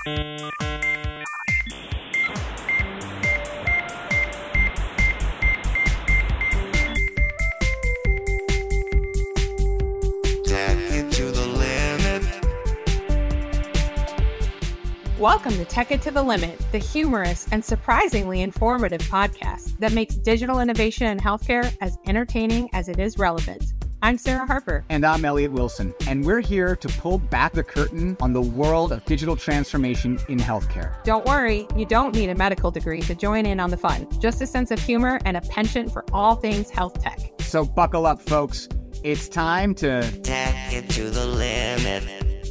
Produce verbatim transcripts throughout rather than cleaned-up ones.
Welcome to Tech It to the Limit, the humorous and surprisingly informative podcast that makes digital innovation in healthcare as entertaining as it is relevant. I'm Sarah Harper. And I'm Elliot Wilson. And we're here to pull back the curtain on the world of digital transformation in healthcare. Don't worry, you don't need a medical degree to join in on the fun. Just a sense of humor and a penchant for all things health tech. So buckle up, folks. It's time to Tech It to the Limit.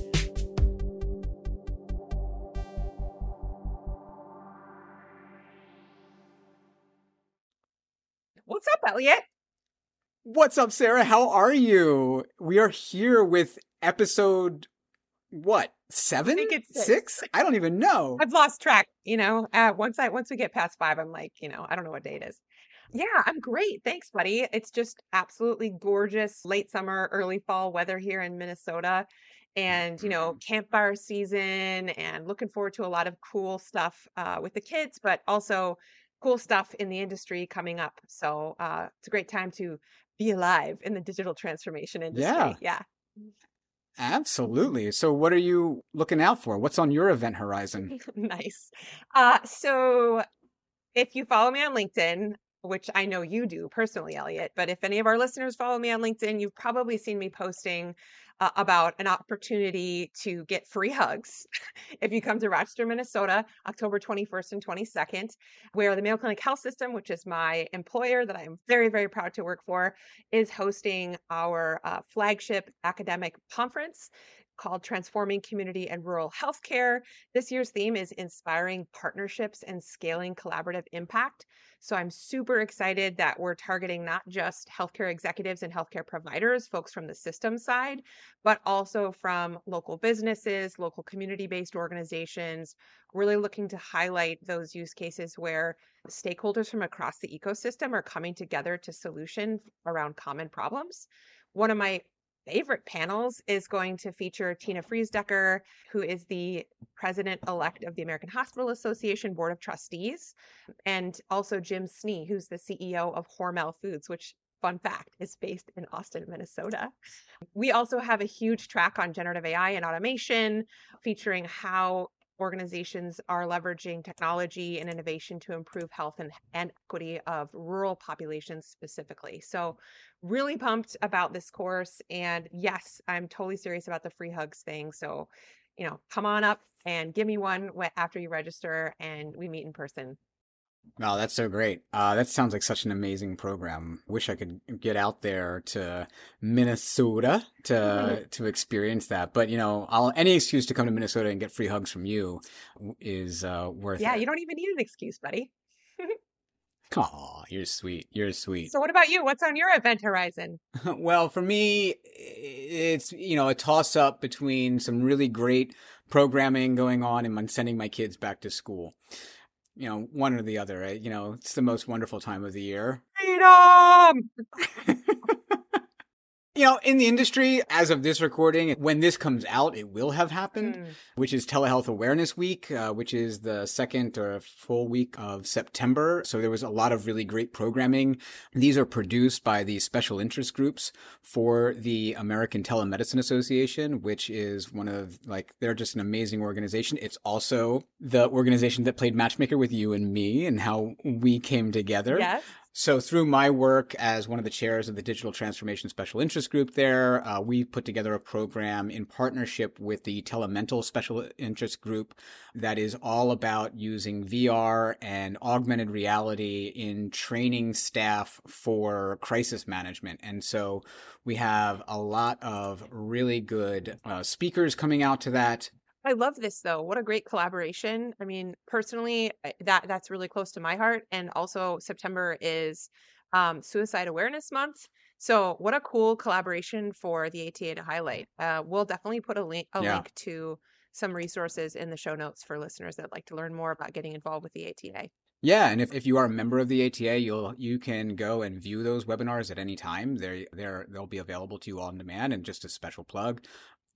What's up, Elliot? What's up, Sarah? How are you? We are here with episode, what, seven? I think it's six. Six? I don't even know. I've lost track, you know. Uh, once I once we get past five, I'm like, you know, I don't know what day it is. Yeah, I'm great. Thanks, buddy. It's just absolutely gorgeous late summer, early fall weather here in Minnesota. And, you know, campfire season, and looking forward to a lot of cool stuff uh, with the kids, but also cool stuff in the industry coming up. So uh, it's a great time to be alive in the digital transformation industry. Yeah. Yeah. Absolutely. So what are you looking out for? What's on your event horizon? Nice. Uh, so if you follow me on LinkedIn, which I know you do personally, Elliot, but if any of our listeners follow me on LinkedIn, you've probably seen me posting uh, about an opportunity to get free hugs if you come to Rochester, Minnesota, October twenty-first and twenty-second, where the Mayo Clinic Health System, which is my employer that I'm very, very proud to work for, is hosting our uh, flagship academic conference called Transforming Community and Rural Healthcare. This year's theme is Inspiring Partnerships and Scaling Collaborative Impact. So I'm super excited that we're targeting not just healthcare executives and healthcare providers, folks from the system side, but also from local businesses, local community-based organizations, really looking to highlight those use cases where stakeholders from across the ecosystem are coming together to solution around common problems. One of my favorite panels is going to feature Tina Friesdecker, who is the president-elect of the American Hospital Association Board of Trustees, and also Jim Snee, who's the C E O of Hormel Foods, which, fun fact, is based in Austin, Minnesota. We also have a huge track on generative A I and automation, featuring how organizations are leveraging technology and innovation to improve health and, and equity of rural populations specifically. So really pumped about this course. And yes, I'm totally serious about the free hugs thing. So, you know, come on up and give me one after you register and we meet in person. Wow, that's so great. Uh, that sounds like such an amazing program. Wish I could get out there to Minnesota to mm. to experience that. But, you know, I'll, any excuse to come to Minnesota and get free hugs from you is uh, worth yeah, it. Yeah, you don't even need an excuse, buddy. Aw, you're sweet. You're sweet. So what about you? What's on your event horizon? Well, for me, it's, you know, a toss up between some really great programming going on and sending my kids back to school. You know, one or the other, right? You know, it's the most wonderful time of the year. Freedom! You know, in the industry, as of this recording, when this comes out, it will have happened, mm. which is Telehealth Awareness Week, uh, which is the second or full week of September. So there was a lot of really great programming. These are produced by the special interest groups for the American Telemedicine Association, which is one of, like, they're just an amazing organization. It's also the organization that played matchmaker with you and me and how we came together. Yes. So through my work as one of the chairs of the Digital Transformation Special Interest Group there, uh, we put together a program in partnership with the Telemental Special Interest Group that is all about using V R and augmented reality in training staff for crisis management. And so we have a lot of really good uh, speakers coming out to that. I love this though. What a great collaboration. I mean, personally, that that's really close to my heart. And also September is um, Suicide Awareness Month. So what a cool collaboration for the A T A to highlight. Uh, we'll definitely put a link, a yeah. link to some resources in the show notes for listeners that'd like to learn more about getting involved with the A T A. Yeah, and if, if you are a member of the A T A, you'll you can go and view those webinars at any time. They're they're they'll be available to you on demand. And just a special plug,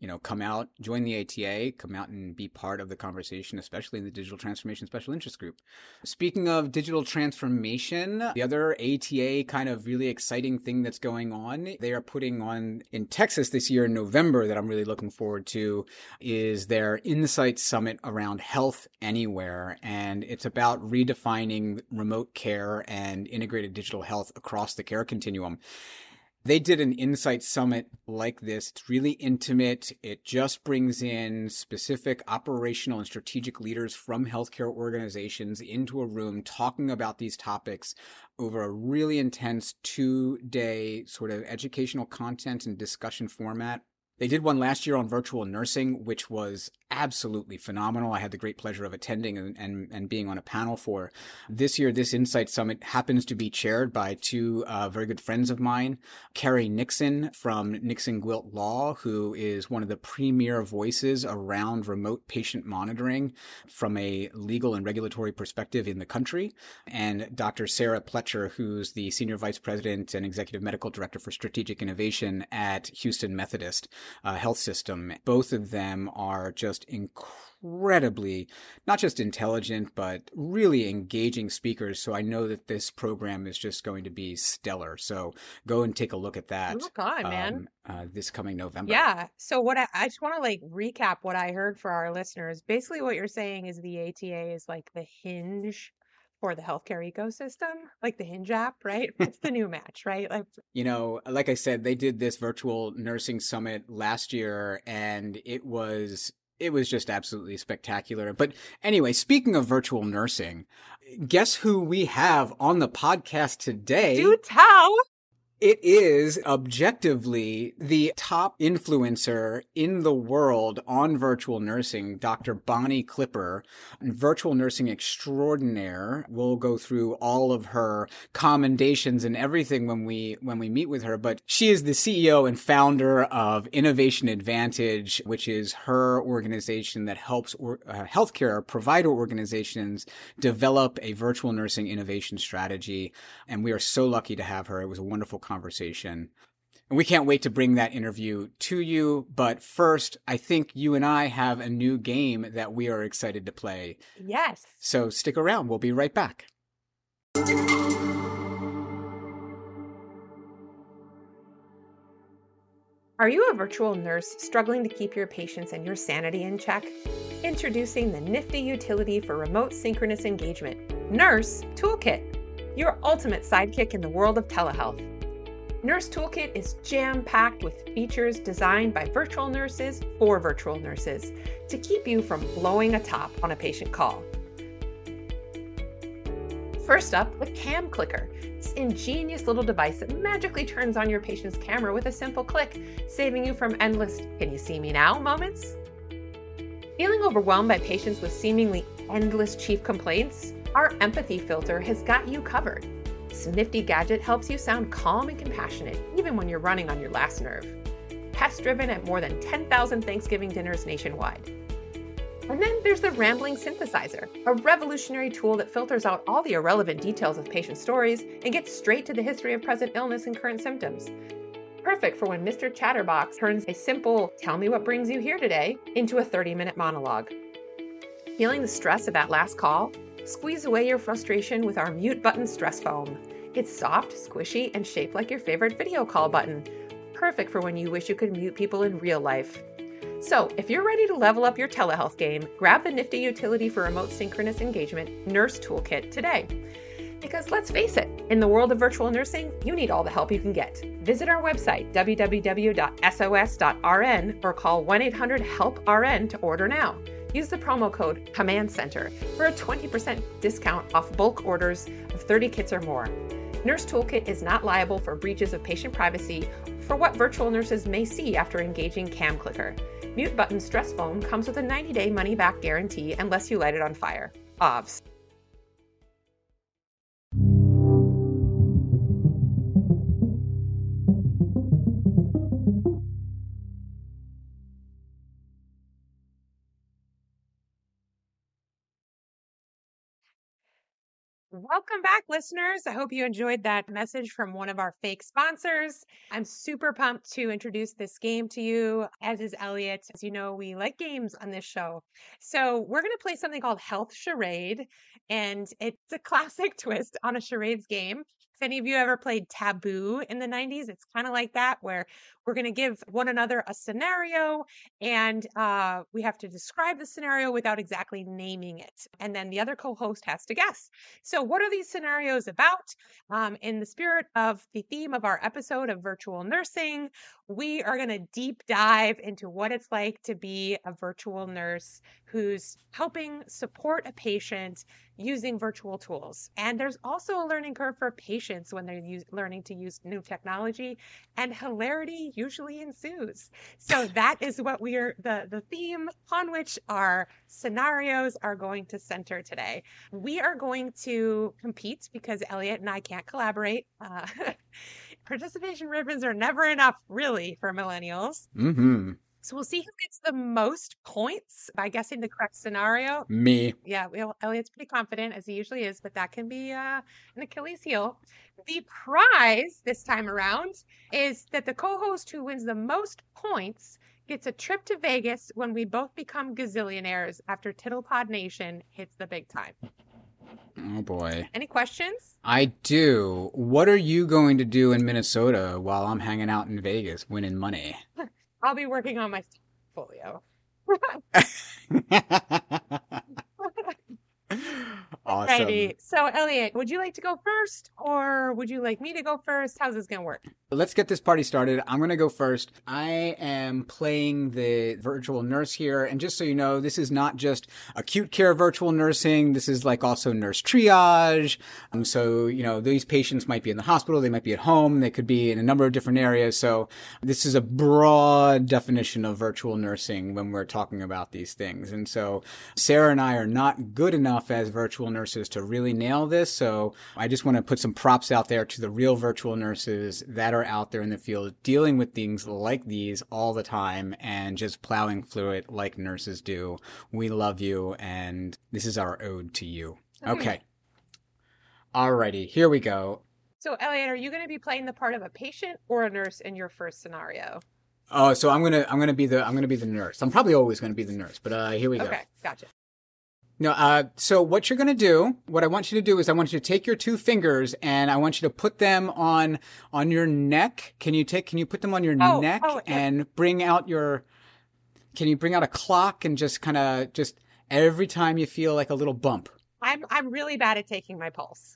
you know, come out, join the A T A, come out and be part of the conversation, especially in the Digital Transformation Special Interest Group. Speaking of digital transformation, the other A T A kind of really exciting thing that's going on, they are putting on in Texas this year in November that I'm really looking forward to, is their Insight Summit around Health Anywhere. And it's about redefining remote care and integrated digital health across the care continuum. They did an Insight Summit like this. It's really intimate. It just brings in specific operational and strategic leaders from healthcare organizations into a room talking about these topics over a really intense two-day sort of educational content and discussion format. They did one last year on virtual nursing, which was absolutely phenomenal. I had the great pleasure of attending and, and, and being on a panel for. This year, this Insight Summit happens to be chaired by two uh, very good friends of mine, Carrie Nixon from Nixon Gwilt Law, who is one of the premier voices around remote patient monitoring from a legal and regulatory perspective in the country, and Doctor Sarah Pletcher, who's the Senior Vice President and Executive Medical Director for Strategic Innovation at Houston Methodist uh, Health System. Both of them are just incredibly, not just intelligent, but really engaging speakers. So I know that this program is just going to be stellar. So go and take a look at that. Oh God, man. Um, uh, this coming November. Yeah. So what I, I just want to like recap what I heard for our listeners. Basically what you're saying is the A T A is like the hinge for the healthcare ecosystem, like the Hinge app, right? It's the new match, right? Like, you know, like I said, they did this virtual nursing summit last year, and it was it was just absolutely spectacular. But anyway, speaking of virtual nursing, guess who we have on the podcast today? do tell. It is objectively the top influencer in the world on virtual nursing, Doctor Bonnie Clipper, virtual nursing extraordinaire. We'll go through all of her commendations and everything when we when we meet with her, but she is the C E O and founder of Innovation Advantage, which is her organization that helps or, uh, healthcare provider organizations develop a virtual nursing innovation strategy. And we are so lucky to have her. It was a wonderful conversation. conversation. And we can't wait to bring that interview to you. But first, I think you and I have a new game that we are excited to play. Yes. So stick around. We'll be right back. Are you a virtual nurse struggling to keep your patients and your sanity in check? Introducing the nifty utility for remote synchronous engagement, Nurse Toolkit, your ultimate sidekick in the world of telehealth. Nurse Toolkit is jam-packed with features designed by virtual nurses for virtual nurses to keep you from blowing a top on a patient call. First up, the Cam Clicker. This ingenious little device that magically turns on your patient's camera with a simple click, saving you from endless "can you see me now" moments. Feeling overwhelmed by patients with seemingly endless chief complaints? Our empathy filter has got you covered. This nifty gadget helps you sound calm and compassionate, even when you're running on your last nerve. Test-driven at more than ten thousand Thanksgiving dinners nationwide. And then there's the Rambling Synthesizer, a revolutionary tool that filters out all the irrelevant details of patient stories and gets straight to the history of present illness and current symptoms. Perfect for when Mister Chatterbox turns a simple "tell me what brings you here today" into a thirty-minute monologue. Feeling the stress of that last call? Squeeze away your frustration with our Mute Button Stress Foam. It's soft, squishy, and shaped like your favorite video call button. Perfect for when you wish you could mute people in real life. So, if you're ready to level up your telehealth game, grab the nifty utility for remote synchronous engagement, Nurse Toolkit, today. Because let's face it, in the world of virtual nursing, you need all the help you can get. Visit our website, w w w dot s o s dot r n, or call one eight hundred help R N to order now. Use the promo code Command Center for a twenty percent discount off bulk orders of thirty kits or more. Nurse Toolkit is not liable for breaches of patient privacy for what virtual nurses may see after engaging Cam Clicker. Mute Button Stress Foam comes with a ninety day money-back guarantee unless you light it on fire. O V S. Welcome back, listeners. I hope you enjoyed that message from one of our fake sponsors. I'm super pumped to introduce this game to you, as is Elliot. As you know, we like games on this show. So we're going to play something called Health Charade, and it's a classic twist on a charades game. If any of you ever played Taboo in the nineties, it's kind of like that, where we're going to give one another a scenario and uh, we have to describe the scenario without exactly naming it. And then the other co-host has to guess. So what are these scenarios about? Um, in the spirit of the theme of our episode of virtual nursing, we are going to deep dive into what it's like to be a virtual nurse who's helping support a patient using virtual tools. And there's also a learning curve for patients when they're use, learning to use new technology, and hilarity usually ensues. So that is what we are, the, the theme on which our scenarios are going to center today. We are going to compete because Elliot and I can't collaborate. Uh, participation ribbons are never enough, really, for millennials. Mm-hmm. So we'll see who gets the most points by guessing the correct scenario. Me. Yeah, well, Elliot's pretty confident, as he usually is, but that can be uh, an Achilles heel. The prize this time around is that the co-host who wins the most points gets a trip to Vegas when we both become gazillionaires after Tittlepod Nation hits the big time. Oh, boy. Any questions? I do. What are you going to do in Minnesota while I'm hanging out in Vegas winning money? I'll be working on my portfolio. Awesome. Alrighty. So, Elliot, would you like to go first, or would you like me to go first? How's this going to work? Let's get this party started. I'm going to go first. I am playing the virtual nurse here. And just so you know, this is not just acute care virtual nursing. This is like also nurse triage. Um, so, you know, these patients might be in the hospital. They might be at home. They could be in a number of different areas. So this is a broad definition of virtual nursing when we're talking about these things. And so Sarah and I are not good enough as virtual nurses to really nail this. So I just want to put some props out there to the real virtual nurses that are out there in the field dealing with things like these all the time and just plowing through it like nurses do. We love you, and this is our ode to you. Okay. Alrighty, here we go. So, Elliot, are you going to be playing the part of a patient or a nurse in your first scenario? Oh, so I'm gonna I'm gonna be the I'm gonna be the nurse. I'm probably always gonna be the nurse, but uh, here we go. Okay, gotcha. No, uh, so what you're going to do, what I want you to do is I want you to take your two fingers and I want you to put them on, on your neck. Can you take, can you put them on your oh, neck oh, yeah. and bring out your, can you bring out a clock and just kind of just every time you feel like a little bump? I'm, I'm really bad at taking my pulse.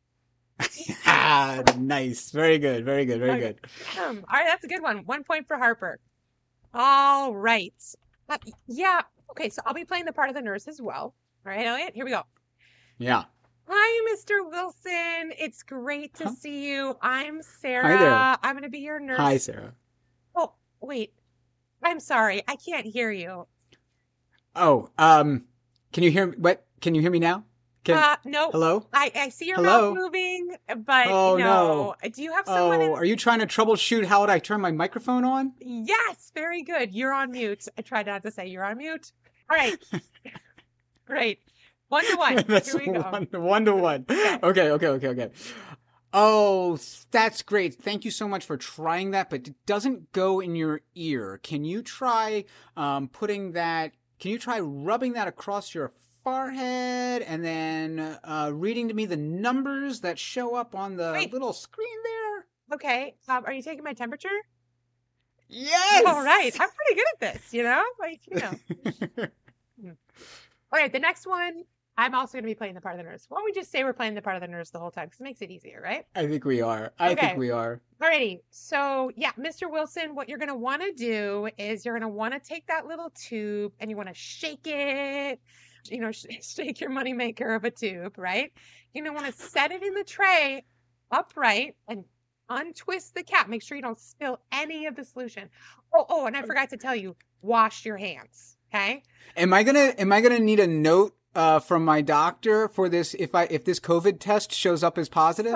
Ah, nice. Very good. Very good. Very Okay. good. Um, all right. That's a good one. One point for Harper. All right. Uh, yeah. Okay. So I'll be playing the part of the nurse as well. All right, Elliot, here we go. Yeah. Hi, Mister Wilson. It's great to Huh? see you. I'm Sarah. Hi there. I'm going to be your nurse. Hi, Sarah. Oh, wait. I'm sorry. I can't hear you. Oh, um, can you hear me? What? Can you hear me now? Can, uh, no. hello? I, I see your Hello? mouth moving, but Oh, no. Do you have someone Oh, in? are you trying to troubleshoot how would I turn my microphone on? Yes, very good. You're on mute. I tried not to say you're on mute. All right. Great. One to one. That's Here we go. one, one to one. Okay. Okay, okay, okay, okay. Oh, that's great. Thank you so much for trying that, but it doesn't go in your ear. Can you try um, putting that, can you try rubbing that across your forehead and then uh, reading to me the numbers that show up on the Wait. little screen there? Okay. Um, are you taking my temperature? Yes! All right. I'm pretty good at this, you know? Like, you know. All right. The next one, I'm also going to be playing the part of the nurse. Why don't we just say we're playing the part of the nurse the whole time? Because it makes it easier, right? I think we are. I Okay. think we are. Alrighty. So, yeah, Mister Wilson, what you're going to want to do is you're going to want to take that little tube and you want to shake it, you know, sh- shake your moneymaker of a tube, right? You're going to want to set it in the tray upright and untwist the cap. Make sure you don't spill any of the solution. Oh, oh, and I forgot to tell you, wash your hands. Okay. Am I gonna Am I gonna need a note uh, from my doctor for this if I if this COVID test shows up as positive?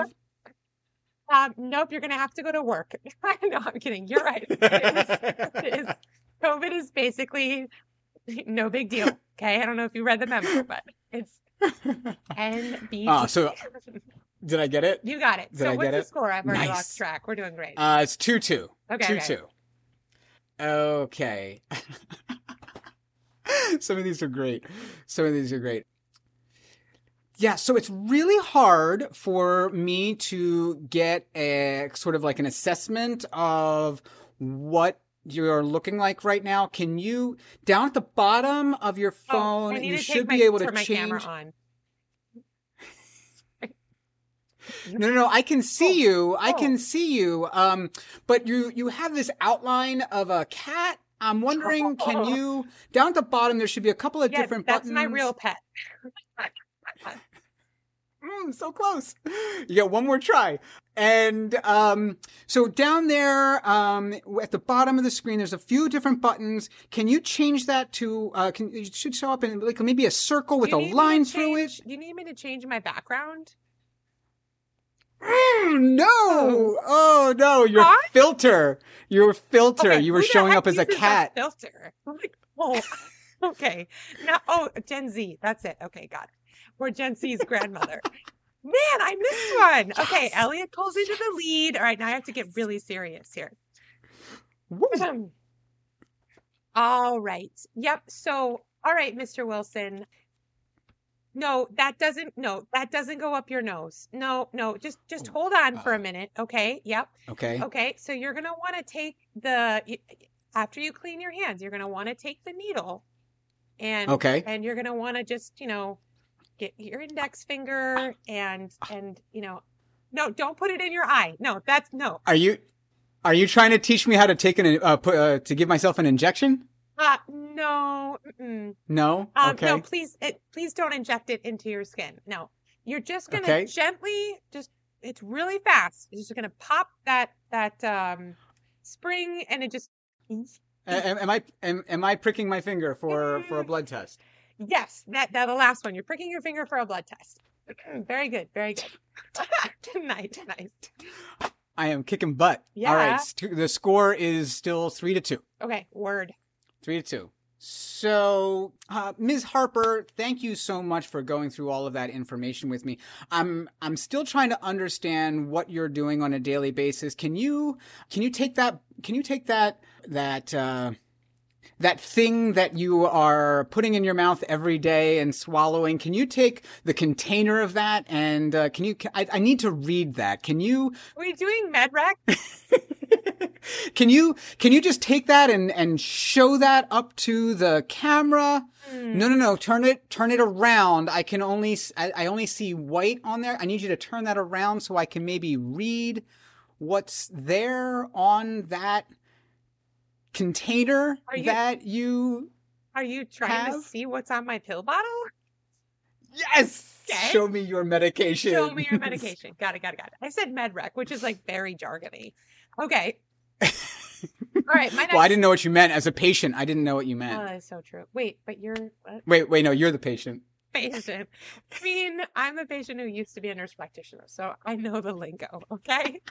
Um, nope, you're going to have to go to work. No, I'm kidding. You're right. It is, it is, COVID is basically no big deal. Okay. I don't know if you read the memo, but It's N B T. Ah, so did I get it? You got it. Did so I what's get the it? score? I've already Nice. lost track. We're doing great. Uh, it's two two. Okay, two okay. two. Okay. Some of these are great. Some of these are great. Yeah, so it's really hard for me to get a sort of like an assessment of what you're looking like right now. Can you, down at the bottom of your phone, oh, I need you to should take be my, able to turn my change. camera on. No, no, no. I can see Oh, you. I oh. can see you. Um, but you you have this outline of a cat. I'm wondering, can you, down at the bottom, there should be a couple of Yeah, different that's buttons. my real pet. Mm, so close. You get one more try. And um, so down there um, at the bottom of the screen, there's a few different buttons. Can you change that to, uh, can, it should show up in like maybe a circle with Do a you need me to line through it? change- Do you need me to change my background? Mm, no. Oh, no. Your What? filter. Your filter. Okay, you were who the showing heck up as a uses cat. filter. Oh, okay. Now, oh, Gen Z. That's it. Okay, got it. We're Gen Z's grandmother. Man, I missed one. Okay, Yes. Elliot pulls into the lead. All right, now I have to get really serious here. Woo. All right. Yep. So, all right, Mister Wilson. No, that doesn't. No, that doesn't go up your nose. No, no. Just, just hold on for a minute. Okay. Yep. Okay. Okay. So you're gonna want to take the y- after you clean your hands, you're gonna want to take the needle, and Okay. and you're gonna want to just you know get your index finger and and you know no, don't put it in your eye. No, that's no. Are you, are you trying to teach me how to take an, uh, put, uh, to give myself an injection? Uh, no. Mm-mm. No. Um, Okay. No, please, it, please don't inject it into your skin. No, you're just gonna Okay. gently, just it's really fast. You're just gonna pop that that um spring, and it just A- Am, am I am, am I pricking my finger for for a blood test? yes, that that the last one. You're pricking your finger for a blood test. Very good, very good. Nice, nice. I am kicking butt. All Yeah. right. st- The score is still three to two. Okay, word. Three to two. So, uh, Miz Harper, thank you so much for going through all of that information with me. I'm I'm still trying to understand what you're doing on a daily basis. Can you can you take that can you take that that uh, that thing that you are putting in your mouth every day and swallowing? Can you take the container of that and uh, can you? I, I need to read that. Can you? Are we doing MedRec? Can you can you just take that and, and show that up to the camera? Hmm. No, no, no. Turn it turn it around. I can only s- I, I only see white on there. I need you to turn that around so I can maybe read what's there on that container Are you- that you Are you trying to Have? see what's on my pill bottle? Yes. Okay. Show me your medication. Show me your medication. Got it, got it, got it. I said MedRec, which is like very jargony. Okay. All right, my next. Well, I didn't know what you meant as a patient. I didn't know what you Oh, meant. that's so true. Wait, but you're what? Wait, wait, no, you're the patient. Patient. I mean, I'm a patient who used to be a nurse practitioner, so I know the lingo, okay?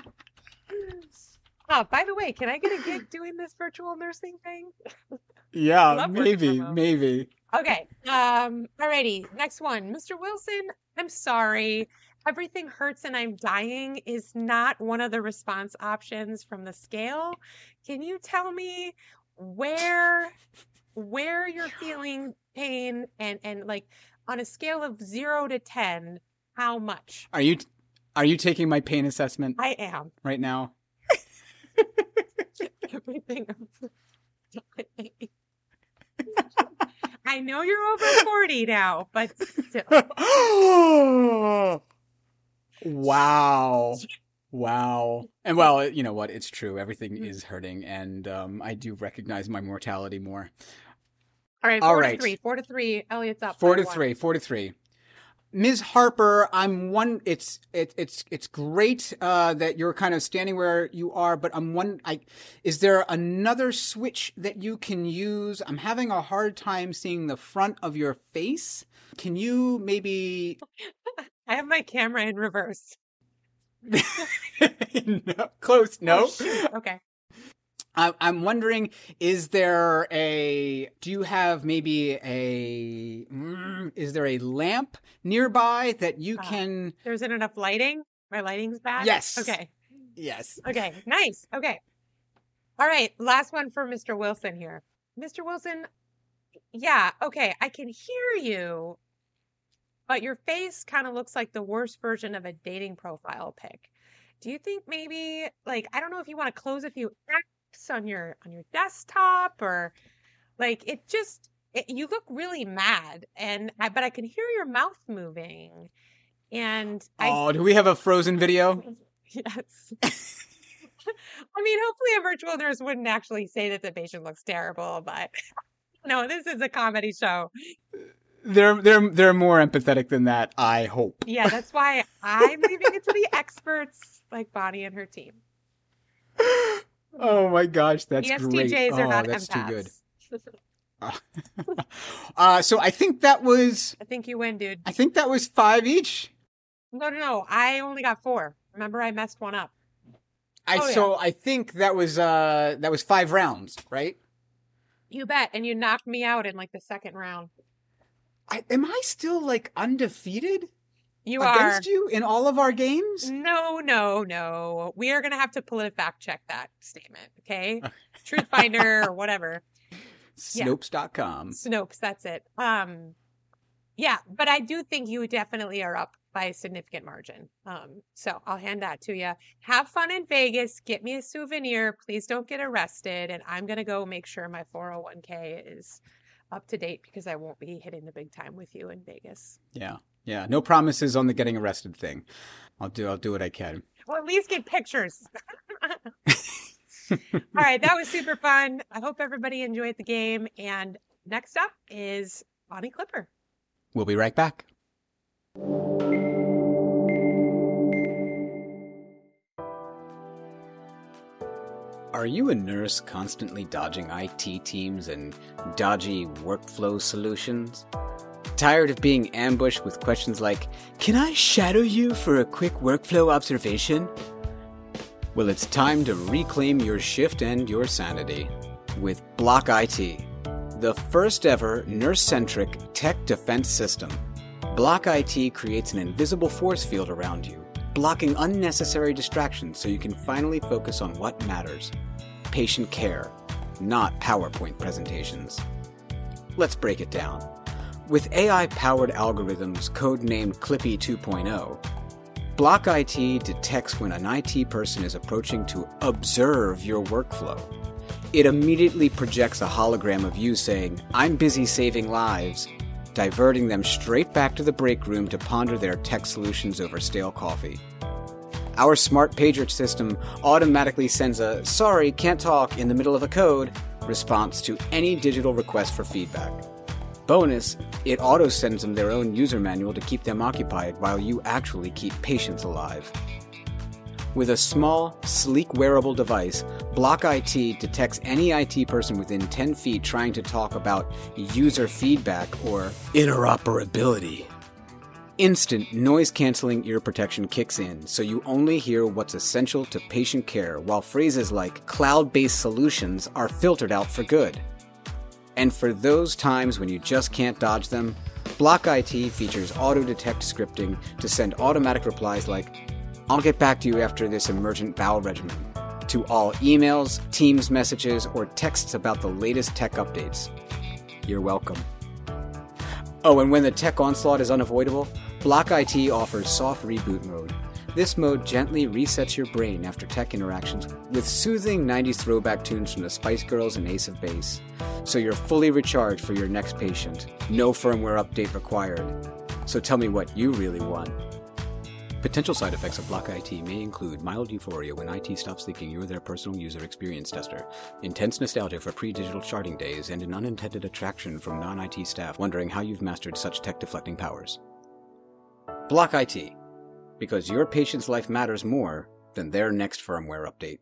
Oh, by the way, can I get a gig doing this virtual nursing thing? Yeah, Love working maybe, from home. maybe. Okay. Um, alrighty. Next one. Mister Wilson, I'm sorry. Everything hurts and I'm dying is not one of the response options from the scale. Can you tell me where where you're feeling pain and, and like on a scale of zero to ten, how much? Are you are you taking my pain assessment I am. right now? Everything I know you're over forty now, but still. Wow. Wow. And well, you know what? It's true. Everything Mm. is hurting, and um, I do recognize my mortality more. All right, All four right. to three. Four to three. Elliot's up. Four by to one. three. Four to three. Miz Harper, I'm one. It's it, it's it's great uh, that you're kind of standing where you are, but I'm one. I is there another switch that you can use? I'm having a hard time seeing the front of your face. Can you maybe? I have my camera in reverse. no, close. No. Oh, shoot. Okay. I, I'm wondering, is there a, do you have maybe a, mm, is there a lamp nearby that you Uh, can? There isn't enough lighting? My lighting's bad? Yes. Okay. Yes. Okay. Nice. Okay. All right. Last one for Mister Wilson here. Mister Wilson, yeah. Okay. I can hear you, but your face kind of looks like the worst version of a dating profile pic. Do you think maybe, like, I don't know if you want to close a few apps on your on your desktop, or like it just it, you look really mad, and I but I can hear your mouth moving, and I Oh, do we have a Frozen video? yes. I mean, hopefully a virtual nurse wouldn't actually say that the patient looks terrible, but no, this is a comedy show. They're they're they're more empathetic than that, I hope. Yeah, that's why I'm leaving it to the experts like Bonnie and her team. Oh my gosh, that's E S T great. Js are Oh, not that's too empaths. good. uh, so I think that was I think you win, dude. I think that was five each. No, no, no. I only got four. Remember, I messed one up. I Oh, so I think that was uh that was five rounds, right? You bet. And you knocked me out in like the second round. I, am I still like undefeated You against are. you in all of our games? No, no, no. We are going to have to politically fact check that statement, okay? Truthfinder or whatever. Yeah. Snopes dot com. Snopes, that's it. Um, yeah, but I do think you definitely are up by a significant margin. Um, so I'll hand that to you. Have fun in Vegas. Get me a souvenir. Please don't get arrested. And I'm going to go make sure my four oh one k is up to date because I won't be hitting the big time with you in Vegas. Yeah. Yeah. No promises on the getting arrested thing. I'll do I'll do what I can. Well, at least get pictures. All right, that was super fun. I hope everybody enjoyed the game. And next up is Bonnie Clipper. We'll be right back. Are you a nurse constantly dodging I T teams and dodgy workflow solutions? Tired of being ambushed with questions like, "Can I shadow you for a quick workflow observation?" Well, it's time to reclaim your shift and your sanity with Block I T, the first ever nurse-centric tech defense system. Block I T creates an invisible force field around you, blocking unnecessary distractions so you can finally focus on what matters: patient care, not PowerPoint presentations. Let's break it down. With A I-powered algorithms codenamed Clippy two point oh, Block I T detects when an I T person is approaching to observe your workflow. It immediately projects a hologram of you saying, "I'm busy saving lives," diverting them straight back to the break room to ponder their tech solutions over stale coffee. Our smart pager system automatically sends a "sorry, can't talk" in the middle of a code response to any digital request for feedback. Bonus, it auto-sends them their own user manual to keep them occupied while you actually keep patients alive. With a small, sleek wearable device, Block I T detects any I T person within ten feet trying to talk about user feedback or interoperability. Instant noise-canceling ear protection kicks in, so you only hear what's essential to patient care, while phrases like cloud-based solutions are filtered out for good. And for those times when you just can't dodge them, Block I T features auto-detect scripting to send automatic replies like, "I'll get back to you after this emergent bowel regimen," to all emails, Teams messages, or texts about the latest tech updates. You're welcome. Oh, and when the tech onslaught is unavoidable, Block I T offers soft reboot mode. This mode gently resets your brain after tech interactions with soothing nineties throwback tunes from the Spice Girls and Ace of Base, so you're fully recharged for your next patient. No firmware update required. So tell me what you really want. Potential side effects of Block I T may include mild euphoria when I T stops thinking you're their personal user experience tester, intense nostalgia for pre-digital charting days, and an unintended attraction from non-I T staff wondering how you've mastered such tech-deflecting powers. Block I T, because your patient's life matters more than their next firmware update.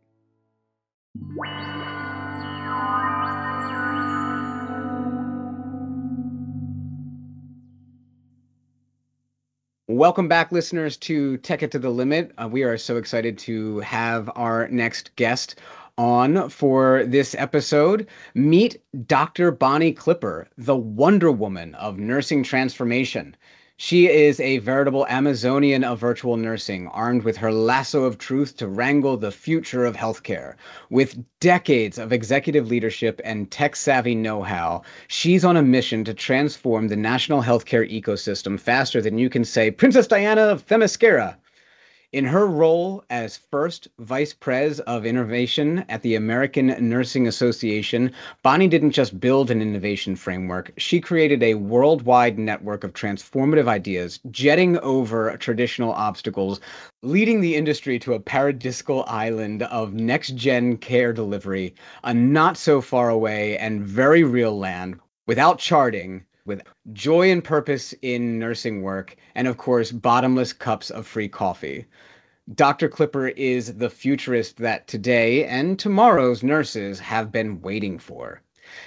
Welcome back, listeners, to Tech It to the Limit. Uh, we are so excited to have our next guest On for this episode, meet Doctor Bonnie Clipper, the Wonder Woman of nursing transformation. She is a veritable Amazonian of virtual nursing, armed with her lasso of truth to wrangle the future of healthcare. With decades of executive leadership and tech-savvy know-how, she's on a mission to transform the national healthcare ecosystem faster than you can say, Princess Diana of Themyscira. In her role as first Vice Pres of Innovation at the American Nursing Association, Bonnie didn't just build an innovation framework, she created a worldwide network of transformative ideas, jetting over traditional obstacles, leading the industry to a paradisical island of next-gen care delivery, a not-so-far-away and very real land, without charting, with joy and purpose in nursing work, and of course, bottomless cups of free coffee. Doctor Clipper is the futurist that today and tomorrow's nurses have been waiting for.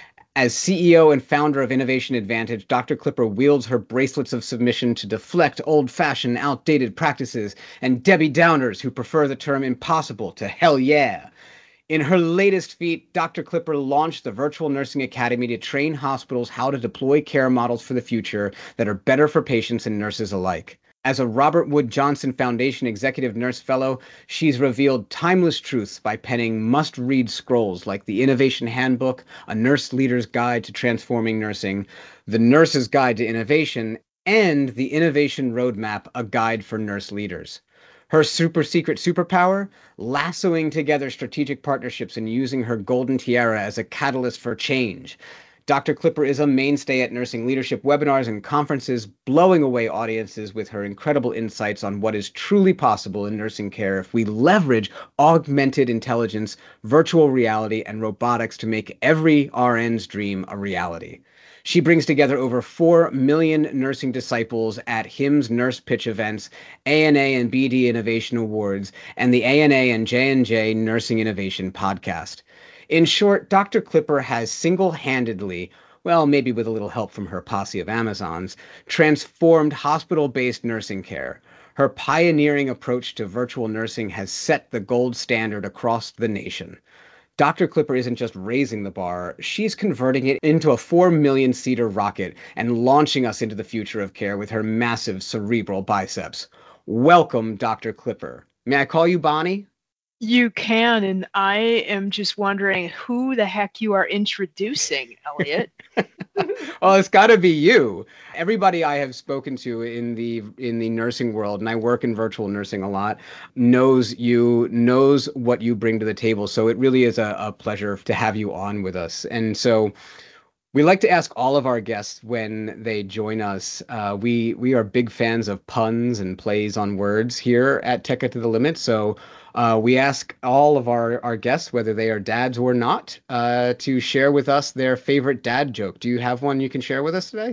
As C E O and founder of Innovation Advantage, Doctor Clipper wields her bracelets of submission to deflect old-fashioned, outdated practices and Debbie Downers who prefer the term impossible to hell yeah. In her latest feat, Doctor Clipper launched the Virtual Nursing Academy to train hospitals how to deploy care models for the future that are better for patients and nurses alike. As a Robert Wood Johnson Foundation Executive Nurse Fellow, she's revealed timeless truths by penning must-read scrolls like the Innovation Handbook, A Nurse Leader's Guide to Transforming Nursing, The Nurse's Guide to Innovation, and the Innovation Roadmap, A Guide for Nurse Leaders. Her super secret superpower? Lassoing together strategic partnerships and using her golden tiara as a catalyst for change. Doctor Clipper is a mainstay at nursing leadership webinars and conferences, blowing away audiences with her incredible insights on what is truly possible in nursing care if we leverage augmented intelligence, virtual reality, and robotics to make every R N's dream a reality. She brings together over four million nursing disciples at H I M S Nurse Pitch events, A N A and B D Innovation Awards, and the A N A and J and J Nursing Innovation podcast. In short, Doctor Clipper has single-handedly, well, maybe with a little help from her posse of Amazons, transformed hospital-based nursing care. Her pioneering approach to virtual nursing has set the gold standard across the nation. Doctor Clipper isn't just raising the bar, she's converting it into a four million seater rocket and launching us into the future of care with her massive cerebral biceps. Welcome, Doctor Clipper. May I call you Bonnie? You can, and I am just wondering who the heck you are introducing, Elliot. Well, it's got to be you. Everybody I have spoken to in the in the nursing world, and I work in virtual nursing a lot, knows you, knows what you bring to the table. So it really is a, a pleasure to have you on with us. And so we like to ask all of our guests when they join us. Uh, we we are big fans of puns and plays on words here at Tech It to the Limit. So uh, we ask all of our, our guests, whether they are dads or not, uh, to share with us their favorite dad joke. Do you have one you can share with us today?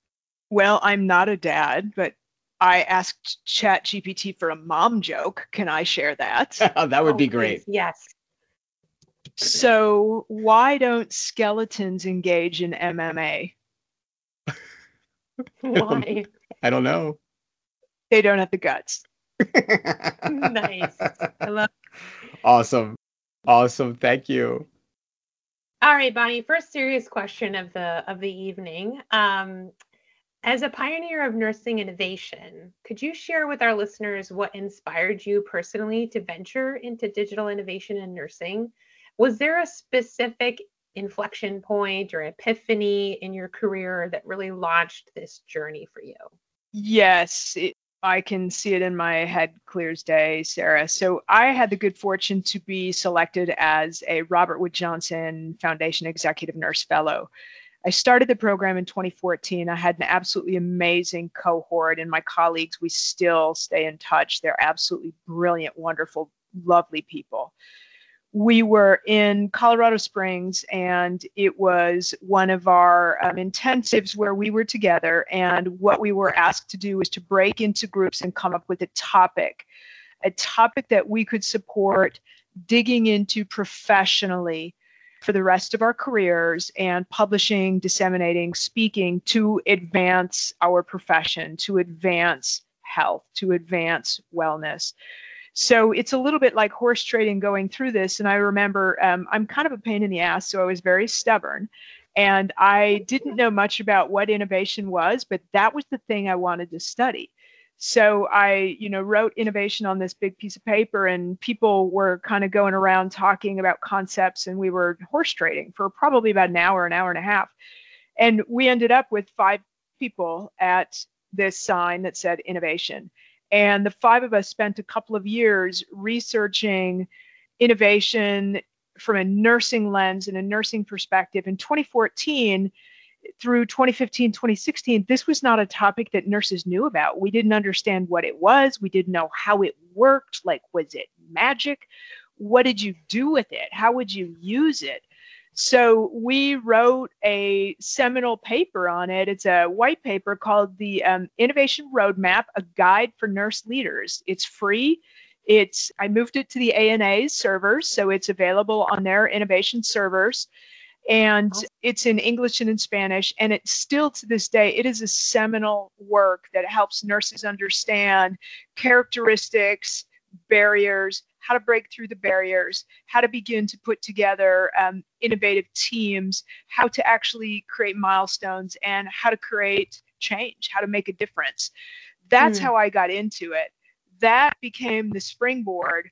Well, I'm not a dad, but I asked ChatGPT for a mom joke. Can I share that? That would Oh, be please, great. Yes. So why don't skeletons engage in M M A? Why? I don't know. They don't have the guts. Nice. I love. Awesome. Awesome. Thank you. All right, Bonnie, first serious question of the of the evening. Um, as a pioneer of nursing innovation, could you share with our listeners what inspired you personally to venture into digital innovation in nursing? Was there a specific inflection point or epiphany in your career that really launched this journey for you? Yes, it, I can see it in my head clear as day, Sarah. So I had the good fortune to be selected as a Robert Wood Johnson Foundation Executive Nurse Fellow. I started the program in twenty fourteen. I had an absolutely amazing cohort, and my colleagues, we still stay in touch. They're absolutely brilliant, wonderful, lovely people. We were in Colorado Springs, and it was one of our um, intensives where we were together. And what we were asked to do was to break into groups and come up with a topic, a topic that we could support digging into professionally for the rest of our careers and publishing, disseminating, speaking to advance our profession, to advance health, to advance wellness. So it's a little bit like horse trading going through this. And I remember um, I'm kind of a pain in the ass, so I was very stubborn. And I didn't know much about what innovation was, but that was the thing I wanted to study. So I, you know, wrote innovation on this big piece of paper, and people were kind of going around talking about concepts, and we were horse trading for probably about an hour, an hour and a half. And we ended up with five people at this sign that said innovation. And the five of us spent a couple of years researching innovation from a nursing lens and a nursing perspective. In twenty fourteen through twenty fifteen, twenty sixteen, this was not a topic that nurses knew about. We didn't understand what it was. We didn't know how it worked. Like, was it magic? What did you do with it? How would you use it? So we wrote a seminal paper on it. It's a white paper called the um, Innovation Roadmap, a guide for nurse leaders. It's free. It's I moved it to the A N A's servers, so it's available on their innovation servers. And it's in English and in Spanish. And it's still to this day, it is a seminal work that helps nurses understand characteristics, barriers, how to break through the barriers, how to begin to put together um, innovative teams, how to actually create milestones, and how to create change, how to make a difference. That's mm. how I got into it. That became the springboard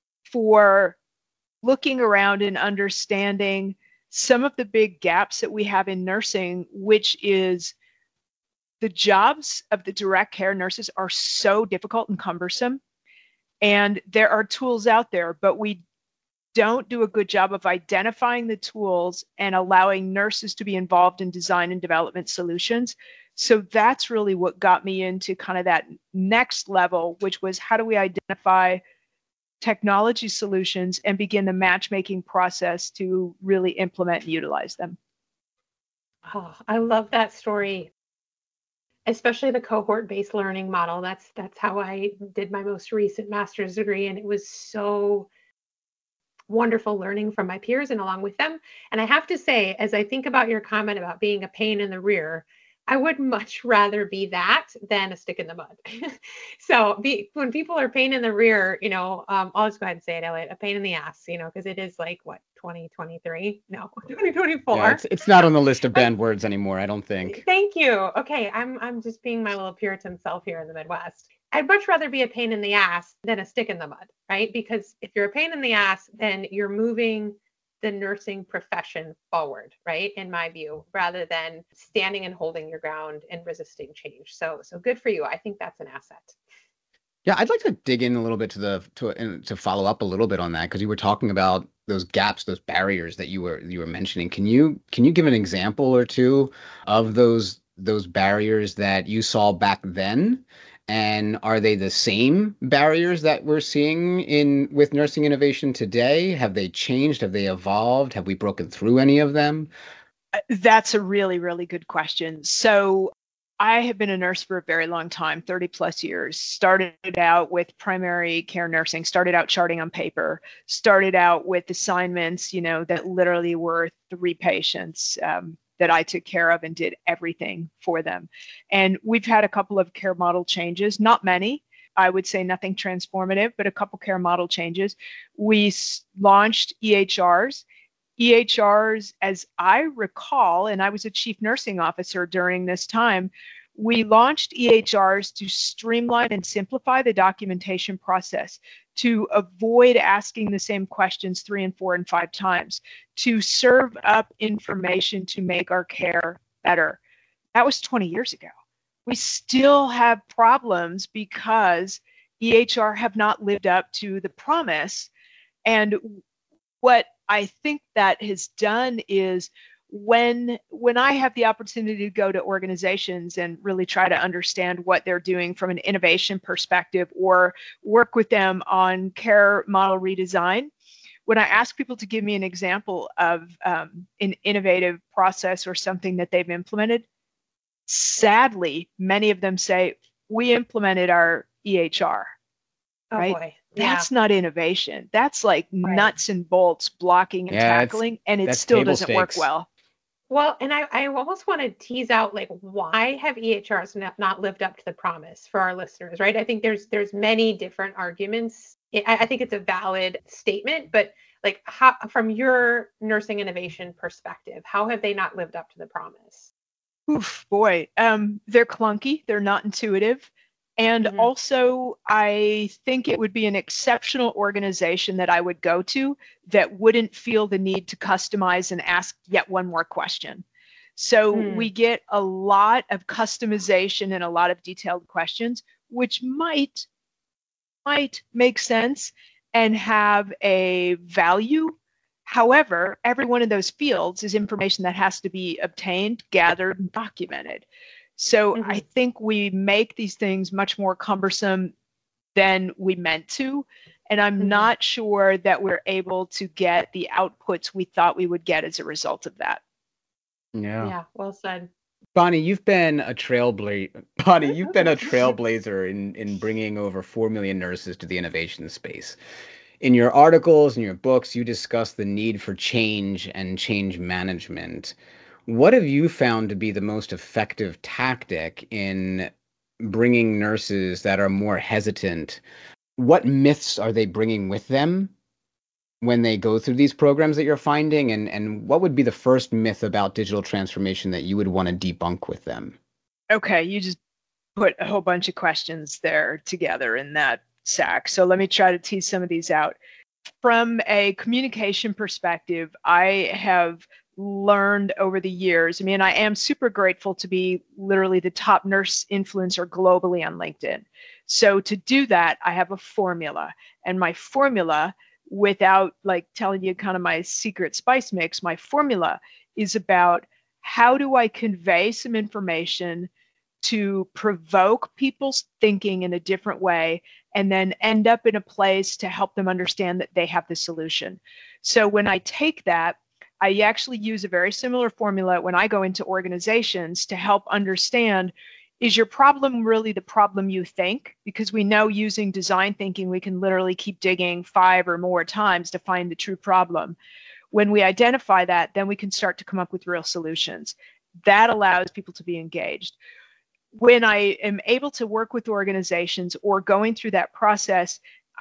for looking around and understanding some of the big gaps that we have in nursing, which is the jobs of the direct care nurses are so difficult and cumbersome. And there are tools out there, but we don't do a good job of identifying the tools and allowing nurses to be involved in design and development solutions. So that's really what got me into kind of that next level, which was how do we identify technology solutions and begin the matchmaking process to really implement and utilize them. Oh, I love that story, especially the cohort-based learning model. That's that's how I did my most recent master's degree, and it was so wonderful learning from my peers and along with them. And I have to say, as I think about your comment about being a pain in the rear, I would much rather be that than a stick in the mud. So be, when people are pain in the rear, you know, um, I'll just go ahead and say it, Elliot, a pain in the ass, you know, because it is like, what, twenty twenty-three? No, twenty twenty-four. Yeah, it's, it's not on the list of banned words anymore, I don't think. Thank you. Okay, I'm I'm just being my little Puritan self here in the Midwest. I'd much rather be a pain in the ass than a stick in the mud, right? Because if you're a pain in the ass, then you're moving the nursing profession forward, right? In my view, rather than standing and holding your ground and resisting change. So, so good for you. I think that's an asset. Yeah, I'd like to dig in a little bit to the to to follow up a little bit on that, because you were talking about those gaps, those barriers that you were you were mentioning. Can you can you give an example or two of those those barriers that you saw back then? And are they the same barriers that we're seeing in with nursing innovation today? Have they changed? Have they evolved? Have we broken through any of them? That's a really, really good question. So I have been a nurse for a very long time, thirty plus years. Started out with primary care nursing, started out charting on paper, started out with assignments, you know, that literally were three patients. Um, that I took care of and did everything for them. And we've had a couple of care model changes, not many. I would say nothing transformative, but a couple care model changes. We s- launched E H Rs. E H Rs, as I recall, and I was a chief nursing officer during this time, we launched E H Rs to streamline and simplify the documentation process, to avoid asking the same questions three and four and five times, to serve up information to make our care better. That was twenty years ago. We still have problems because E H R have not lived up to the promise. And what I think that has done is when when I have the opportunity to go to organizations and really try to understand what they're doing from an innovation perspective or work with them on care model redesign, when I ask people to give me an example of um, an innovative process or something that they've implemented, sadly, many of them say, we implemented our E H R. Oh, right? boy. Yeah. That's not innovation. That's like Right. nuts and bolts, blocking and Yeah, it's- tackling, and it that's still table doesn't work stakes. well. Well, and I, I almost want to tease out like why have E H Rs not, not lived up to the promise for our listeners, right? I think there's there's many different arguments. I, I think it's a valid statement, but like how, from your nursing innovation perspective, how have they not lived up to the promise? Oof, boy, um, they're clunky. They're not intuitive. And Mhm. also, I think it would be an exceptional organization that I would go to that wouldn't feel the need to customize and ask yet one more question. So Mm. we get a lot of customization and a lot of detailed questions, which might might make sense and have a value. However, every one of those fields is information that has to be obtained, gathered, and documented. So Mhm. I think we make these things much more cumbersome than we meant to. And I'm Mhm. not sure that we're able to get the outputs we thought we would get as a result of that. Yeah. Yeah, well said. Bonnie, you've been a trailblazer. Bonnie, you've been a trailblazer in in bringing over four million nurses to the innovation space. In your articles and your books, you discuss the need for change and change management. What have you found to be the most effective tactic in bringing nurses that are more hesitant? What myths are they bringing with them when they go through these programs that you're finding? And, and what would be the first myth about digital transformation that you would want to debunk with them? Okay, you just put a whole bunch of questions there together in that sack. So let me try to tease some of these out. From a communication perspective, I have learned over the years. I mean, I am super grateful to be literally the top nurse influencer globally on LinkedIn. So to do that, I have a formula. And my formula, without like telling you kind of my secret spice mix, my formula is about how do I convey some information to provoke people's thinking in a different way and then end up in a place to help them understand that they have the solution. So when I take that, I actually use a very similar formula when I go into organizations to help understand, is your problem really the problem you think? Because we know using design thinking, we can literally keep digging five or more times to find the true problem. When we identify that, then we can start to come up with real solutions. That allows people to be engaged. When I am able to work with organizations or going through that process,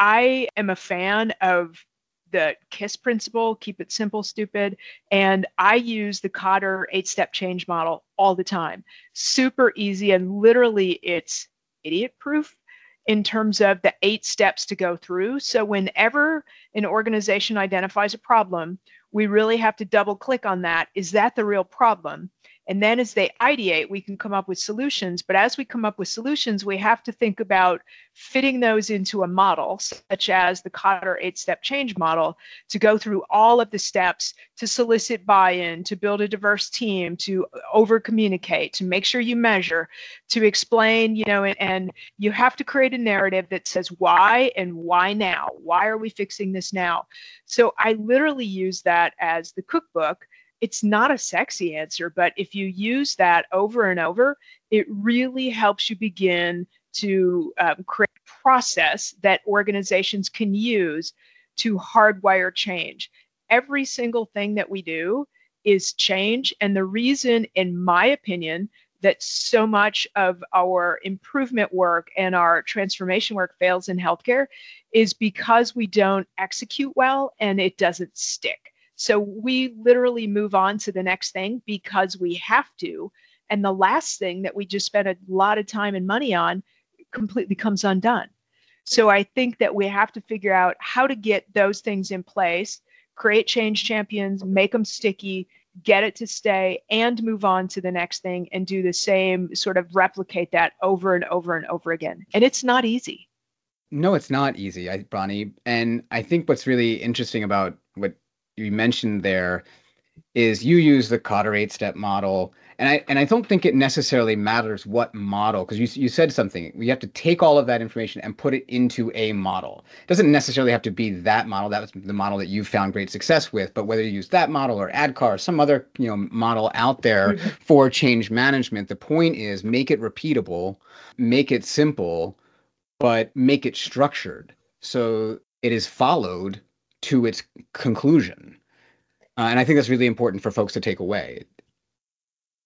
I am a fan of the KISS principle, keep it simple, stupid. And I use the Kotter eight-step change model all the time. Super easy, and literally it's idiot proof in terms of the eight steps to go through. So whenever an organization identifies a problem, we really have to double click on that. Is that the real problem? And then as they ideate, we can come up with solutions. But as we come up with solutions, we have to think about fitting those into a model, such as the Kotter eight-step change model, to go through all of the steps to solicit buy-in, to build a diverse team, to over-communicate, to make sure you measure, to explain, you know, and, and you have to create a narrative that says why and why now? Why are we fixing this now? So I literally use that as the cookbook. It's not a sexy answer, but if you use that over and over, it really helps you begin to um, create a process that organizations can use to hardwire change. Every single thing that we do is change. And the reason, in my opinion, that so much of our improvement work and our transformation work fails in healthcare is because we don't execute well and it doesn't stick. So we literally move on to the next thing because we have to. And the last thing that we just spent a lot of time and money on completely comes undone. So I think that we have to figure out how to get those things in place, create change champions, make them sticky, get it to stay, and move on to the next thing and do the same, sort of replicate that over and over and over again. And it's not easy. No, it's not easy, I, Bonnie. And I think what's really interesting about what you mentioned there is you use the Kotter eight-step model. And I and I don't think it necessarily matters what model, because you you said something. We have to take all of that information and put it into a model. It doesn't necessarily have to be that model. That was the model that you found great success with. But whether you use that model or A D K A R or some other, you know, model out there Mhm. for change management, the point is make it repeatable, make it simple, but make it structured so it is followed to its conclusion. Uh, and I think that's really important for folks to take away.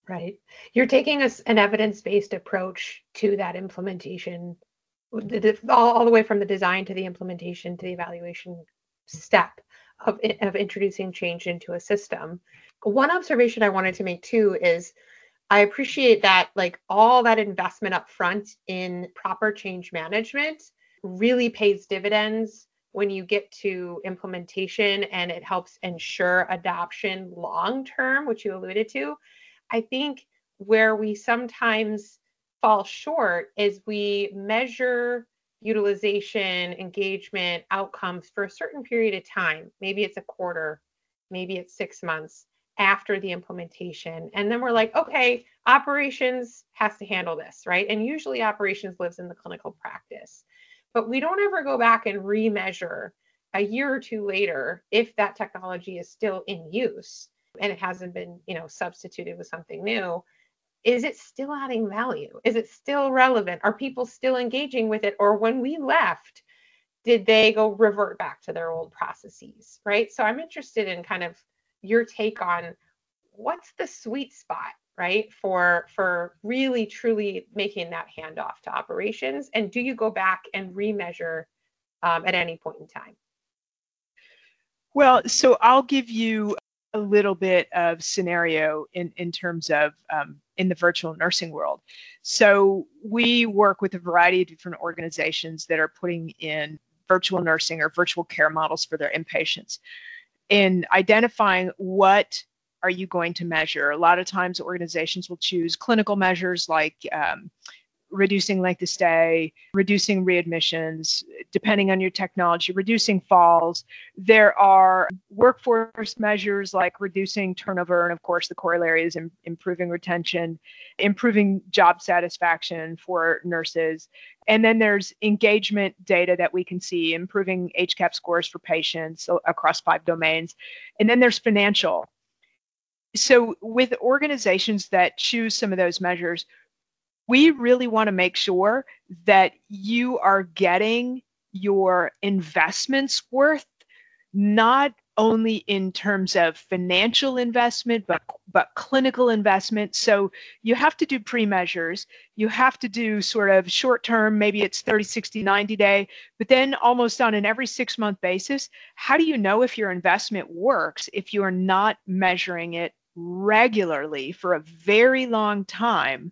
Right. You're taking us an evidence-based approach to that implementation, the- the- all, all the way from the design to the implementation to the evaluation step of, i- of introducing change into a system. One observation I wanted to make too is I appreciate that like all that investment up front in proper change management really pays dividends when you get to implementation and it helps ensure adoption long term, which you alluded to. I think where we sometimes fall short is we measure utilization, engagement, outcomes for a certain period of time. Maybe it's a quarter, maybe it's six months after the implementation. And then we're like, okay, operations has to handle this, right? And usually operations lives in the clinical practice. But we don't ever go back and remeasure a year or two later if that technology is still in use and it hasn't been, you know, substituted with something new. Is it still adding value? Is it still relevant? Are people still engaging with it? Or when we left, did they go revert back to their old processes, right? So I'm interested in kind of your take on what's the sweet spot, right, for for really truly making that handoff to operations, and do you go back and remeasure um, at any point in time? Well, so I'll give you a little bit of scenario in, in terms of um, in the virtual nursing world. So we work with a variety of different organizations that are putting in virtual nursing or virtual care models for their inpatients. In identifying what are you going to measure, a lot of times organizations will choose clinical measures like um, reducing length of stay, reducing readmissions, depending on your technology, reducing falls. There are workforce measures like reducing turnover, and of course the corollary is im- improving retention, improving job satisfaction for nurses. And then there's engagement data that we can see, improving H CAP scores for patients across five domains. And then there's financial. So with organizations that choose some of those measures, we really want to make sure that you are getting your investments worth, not only in terms of financial investment, but, but clinical investment. So you have to do pre-measures. You have to do sort of short-term, maybe it's thirty, sixty, ninety day, but then almost on an every six-month basis, how do you know if your investment works if you are not measuring it regularly for a very long time?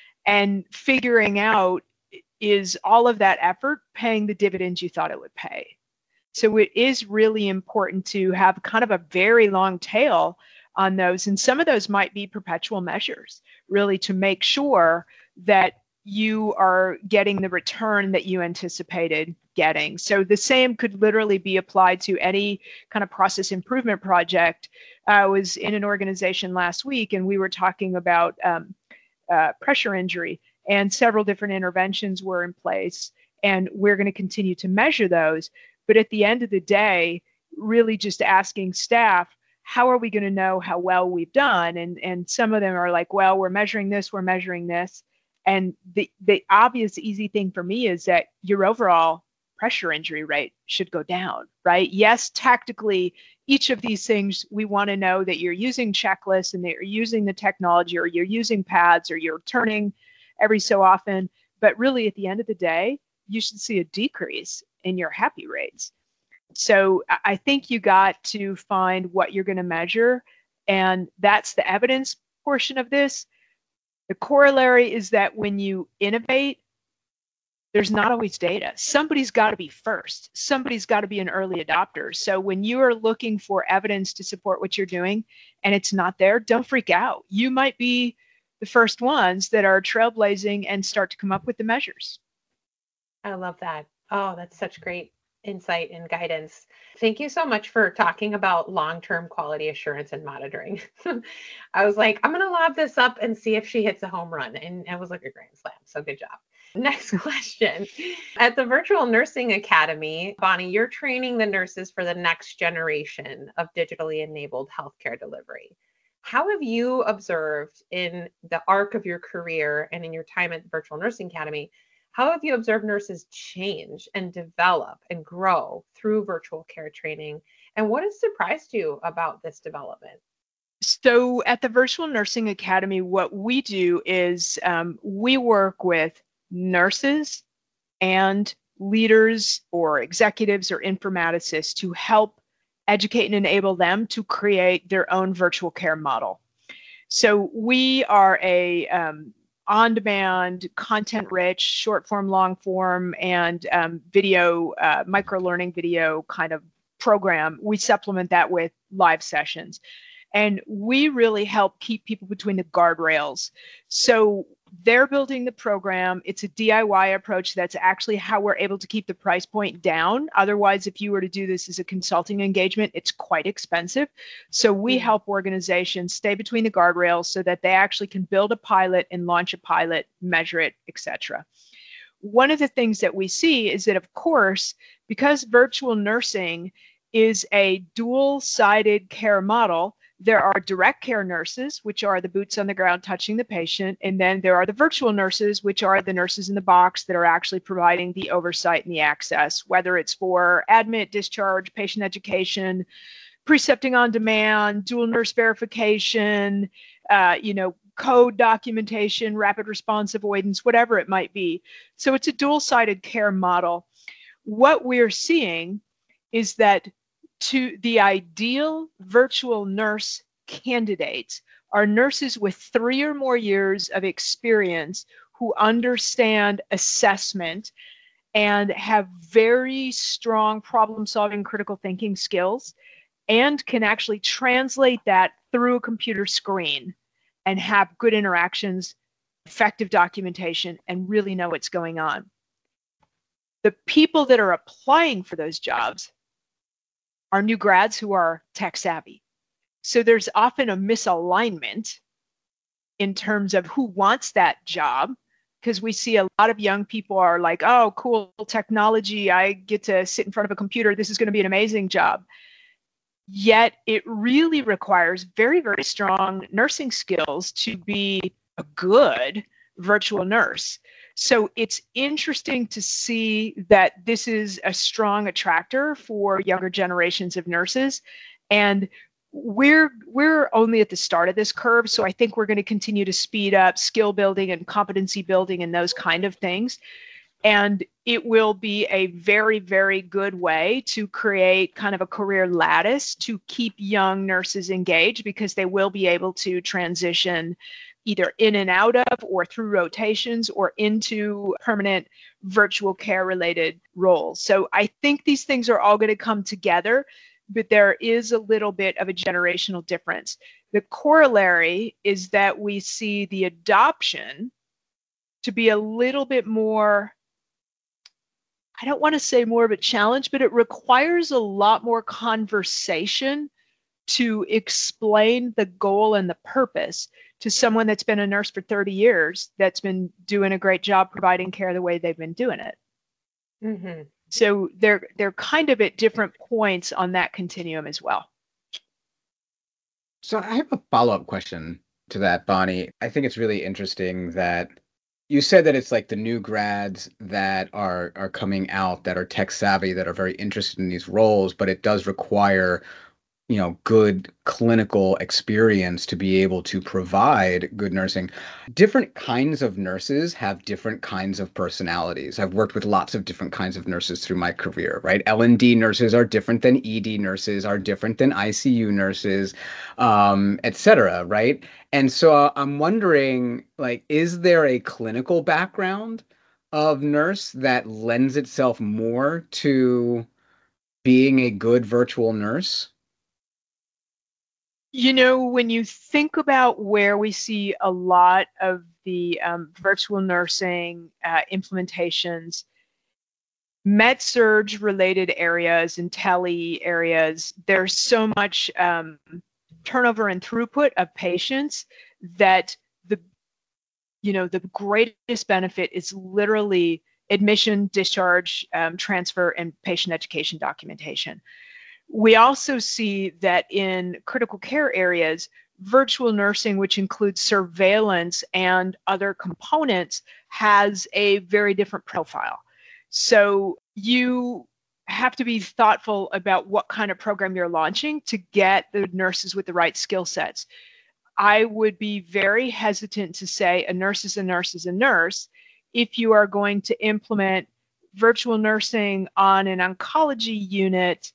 And figuring out, is all of that effort paying the dividends you thought it would pay? So it is really important to have kind of a very long tail on those. And some of those might be perpetual measures, really to make sure that you are getting the return that you anticipated getting. So the same could literally be applied to any kind of process improvement project. I was in an organization last week and we were talking about um, Uh, pressure injury, and several different interventions were in place, and we're going to continue to measure those. But at the end of the day, really just asking staff, how are we going to know how well we've done? And and some of them are like, well, we're measuring this, we're measuring this. And the, the obvious easy thing for me is that your overall pressure injury rate should go down, right? Yes, tactically, each of these things, we want to know that you're using checklists and that you're using the technology, or you're using pads, or you're turning every so often. But really, at the end of the day, you should see a decrease in your happy rates. So I think you got to find what you're going to measure. And that's the evidence portion of this. The corollary is that when you innovate, there's not always data. Somebody's got to be first. Somebody's got to be an early adopter. So when you are looking for evidence to support what you're doing and it's not there, don't freak out. You might be the first ones that are trailblazing and start to come up with the measures. I love that. Oh, that's such great insight and guidance. Thank you so much for talking about long-term quality assurance and monitoring. I was like, I'm going to lob this up and see if she hits a home run. And it was like a grand slam. So good job. Next question. At the Virtual Nursing Academy, Bonnie, you're training the nurses for the next generation of digitally enabled healthcare delivery. How have you observed in the arc of your career and in your time at the Virtual Nursing Academy, how have you observed nurses change and develop and grow through virtual care training? And what has surprised you about this development? So at the Virtual Nursing Academy, what we do is um, we work with nurses and leaders or executives or informaticists to help educate and enable them to create their own virtual care model. So we are a um, on-demand, content-rich, short-form, long-form, and um, video, uh, micro-learning video kind of program. We supplement that with live sessions. And we really help keep people between the guardrails. So they're building the program. It's a D I Y approach. That's actually how we're able to keep the price point down. Otherwise, if you were to do this as a consulting engagement, it's quite expensive. So we mm-hmm. help organizations stay between the guardrails so that they actually can build a pilot and launch a pilot, measure it, et cetera. One of the things that we see is that, of course, because virtual nursing is a dual-sided care model, there are direct care nurses, which are the boots on the ground touching the patient. And then there are the virtual nurses, which are the nurses in the box that are actually providing the oversight and the access, whether it's for admit, discharge, patient education, precepting on demand, dual nurse verification, uh, you know, code documentation, rapid response avoidance, whatever it might be. So it's a dual-sided care model. What we're seeing is that to the ideal virtual nurse candidates are nurses with three or more years of experience who understand assessment and have very strong problem-solving, critical thinking skills, and can actually translate that through a computer screen and have good interactions, effective documentation, and really know what's going on. The people that are applying for those jobs are new grads who are tech savvy. So there's often a misalignment in terms of who wants that job, because we see a lot of young people are like, oh, cool technology, I get to sit in front of a computer, this is going to be an amazing job. Yet it really requires very, very strong nursing skills to be a good virtual nurse. So it's interesting to see that this is a strong attractor for younger generations of nurses. And we're we're only at the start of this curve. So I think we're going to continue to speed up skill building and competency building and those kind of things. And it will be a very, very good way to create kind of a career lattice to keep young nurses engaged, because they will be able to transition either in and out of or through rotations or into permanent virtual care related roles. So I think these things are all going to come together, but there is a little bit of a generational difference. The corollary is that we see the adoption to be a little bit more, I don't want to say more of a challenge, but it requires a lot more conversation to explain the goal and the purpose to someone that's been a nurse for thirty years, that's been doing a great job providing care the way they've been doing it. Mm-hmm. So they're they're kind of at different points on that continuum as well. So I have a follow-up question to that, Bonnie. I think it's really interesting that you said that it's like the new grads that are are coming out that are tech savvy, that are very interested in these roles, but it does require, you know, good clinical experience to be able to provide good nursing. Different kinds of nurses have different kinds of personalities. I've worked with lots of different kinds of nurses through my career, right? L and D nurses are different than E D nurses, are different than I C U nurses, um, et cetera, right? And so I'm wondering, like, is there a clinical background of nurse that lends itself more to being a good virtual nurse? You know, when you think about where we see a lot of the um, virtual nursing uh, implementations, med-surg related areas and tele areas, there's so much um, turnover and throughput of patients that the, you know, the greatest benefit is literally admission, discharge, um, transfer, and patient education documentation. We also see that in critical care areas, virtual nursing, which includes surveillance and other components, has a very different profile. So you have to be thoughtful about what kind of program you're launching to get the nurses with the right skill sets. I would be very hesitant to say a nurse is a nurse is a nurse if you are going to implement virtual nursing on an oncology unit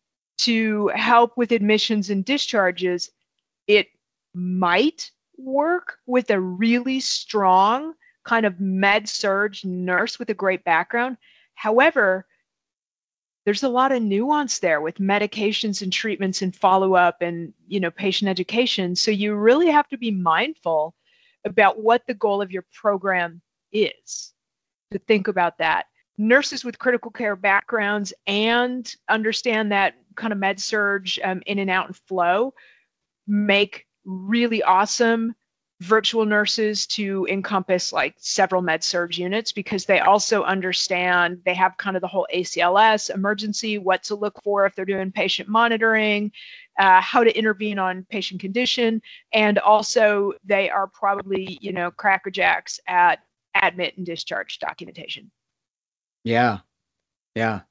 to help with admissions and discharges. It might work with a really strong kind of med-surg nurse with a great background. However, there's a lot of nuance there with medications and treatments and follow-up and, you know, patient education. So you really have to be mindful about what the goal of your program is, to think about that. Nurses with critical care backgrounds and understand that kind of med-surg um, in and out and flow make really awesome virtual nurses to encompass like several med-surg units, because they also understand, they have kind of the whole A C L S emergency, what to look for if they're doing patient monitoring, uh, how to intervene on patient condition, and also they are probably, you know, crackerjacks at admit and discharge documentation. Yeah, yeah.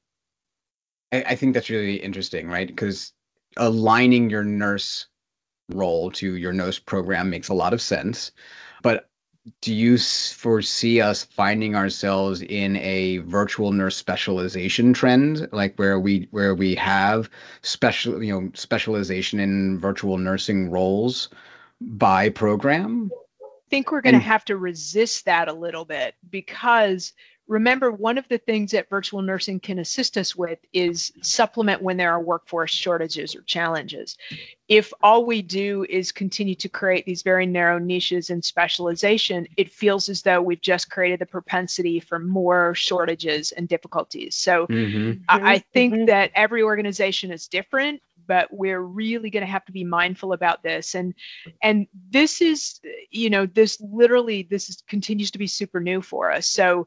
I, I think that's really interesting, right? Because aligning your nurse role to your nurse program makes a lot of sense. But do you foresee us finding ourselves in a virtual nurse specialization trend, like where we where we have special, you know, specialization in virtual nursing roles by program? I think we're going to have to resist that a little bit, because remember, one of the things that virtual nursing can assist us with is supplement when there are workforce shortages or challenges. If all we do is continue to create these very narrow niches and specialization, it feels as though we've just created the propensity for more shortages and difficulties. So Mm-hmm. I, I think Mhm. that every organization is different, but we're really going to have to be mindful about this. And and this is, you know, this literally, this is, continues to be super new for us. So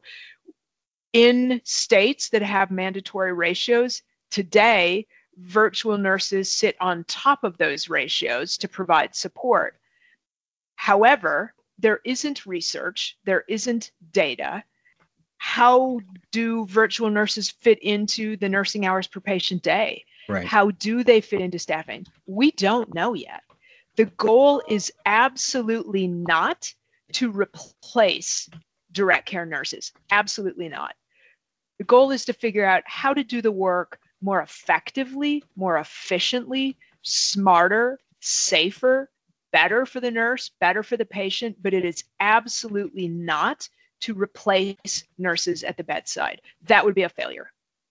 in states that have mandatory ratios today, virtual nurses sit on top of those ratios to provide support. However, there isn't research, there isn't data. How do virtual nurses fit into the nursing hours per patient day? Right. How do they fit into staffing? We don't know yet. The goal is absolutely not to replace direct care nurses. Absolutely not. The goal is to figure out how to do the work more effectively, more efficiently, smarter, safer, better for the nurse, better for the patient, but it is absolutely not to replace nurses at the bedside. That would be a failure.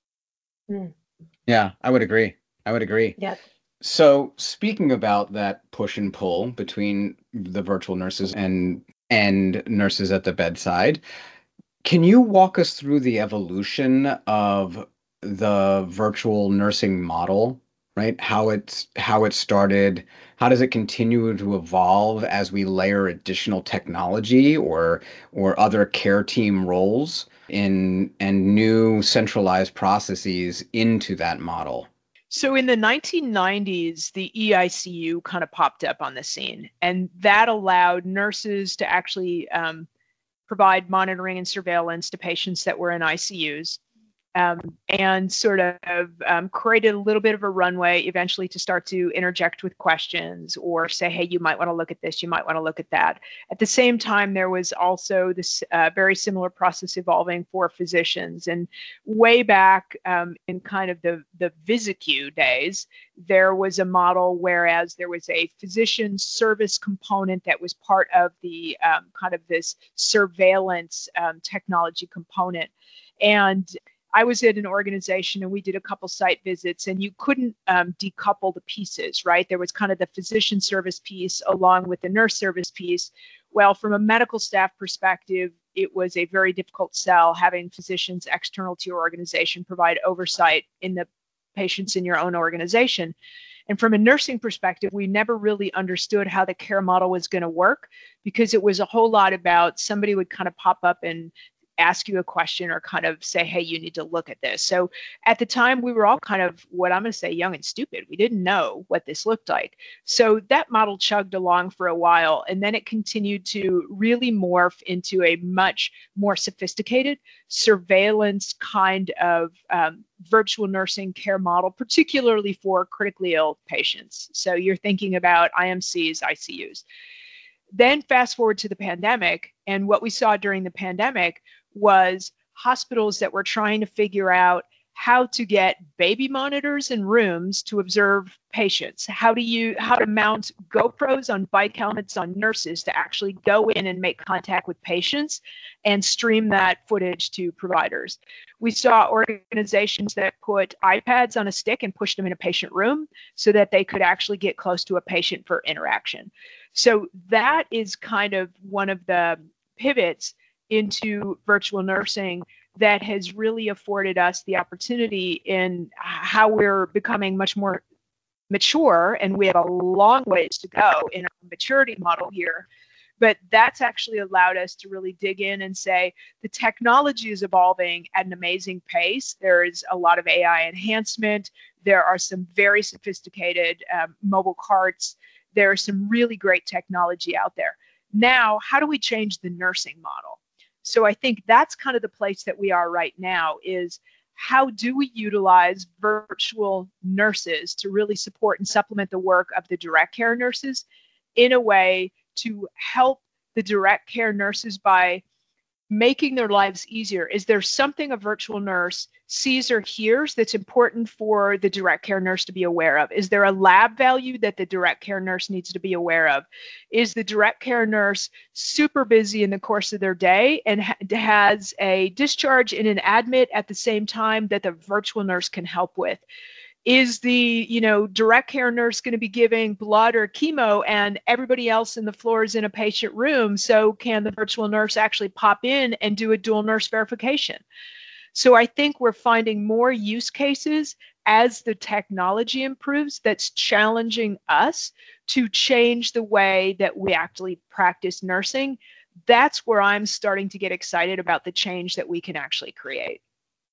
Mm. Yeah, I would agree. I would agree. Yes. So speaking about that push and pull between the virtual nurses and and nurses at the bedside, can you walk us through the evolution of the virtual nursing model, right? How it's how it started, how does it continue to evolve as we layer additional technology or or other care team roles in and new centralized processes into that model? So in the nineteen nineties, the E I C U kind of popped up on the scene, and that allowed nurses to actually um, provide monitoring and surveillance to patients that were in I C Us, um, and sort of um, created a little bit of a runway eventually to start to interject with questions or say, hey, you might want to look at this, you might want to look at that. At the same time, there was also this uh, very similar process evolving for physicians. And way back um, in kind of the, the VisiQ days, there was a model whereas there was a physician service component that was part of the um, kind of this surveillance um, technology component. And I was at an organization and we did a couple site visits, and you couldn't um, decouple the pieces, right? There was kind of the physician service piece along with the nurse service piece. Well, from a medical staff perspective, it was a very difficult sell having physicians external to your organization provide oversight in the patients in your own organization. And from a nursing perspective, we never really understood how the care model was going to work, because it was a whole lot about somebody would kind of pop up and ask you a question or kind of say, hey, you need to look at this. So at the time, we were all kind of, what I'm going to say, young and stupid. We didn't know what this looked like. So that model chugged along for a while, and then it continued to really morph into a much more sophisticated surveillance kind of um, virtual nursing care model, particularly for critically ill patients. So you're thinking about I M Cs, I C Us. Then fast forward to the pandemic, and what we saw during the pandemic was hospitals that were trying to figure out how to get baby monitors in rooms to observe patients, how to use, how to mount GoPros on bike helmets on nurses to actually go in and make contact with patients and stream that footage to providers. We saw organizations that put iPads on a stick and pushed them in a patient room so that they could actually get close to a patient for interaction. So that is kind of one of the pivots into virtual nursing that has really afforded us the opportunity in how we're becoming much more mature, and we have a long ways to go in our maturity model here. But that's actually allowed us to really dig in and say the technology is evolving at an amazing pace. There is a lot of A I enhancement. There are some very sophisticated um, mobile carts. There is some really great technology out there. Now, how do we change the nursing model? So I think that's kind of the place that we are right now, is how do we utilize virtual nurses to really support and supplement the work of the direct care nurses in a way to help the direct care nurses by making their lives easier? Is there something a virtual nurse sees or hears that's important for the direct care nurse to be aware of? Is there a lab value that the direct care nurse needs to be aware of? Is the direct care nurse super busy in the course of their day and ha- has a discharge and an admit at the same time that the virtual nurse can help with? Is the, you know, direct care nurse going to be giving blood or chemo and everybody else in the floor is in a patient room? So can the virtual nurse actually pop in and do a dual nurse verification? So I think we're finding more use cases as the technology improves that's challenging us to change the way that we actually practice nursing. That's where I'm starting to get excited about the change that we can actually create.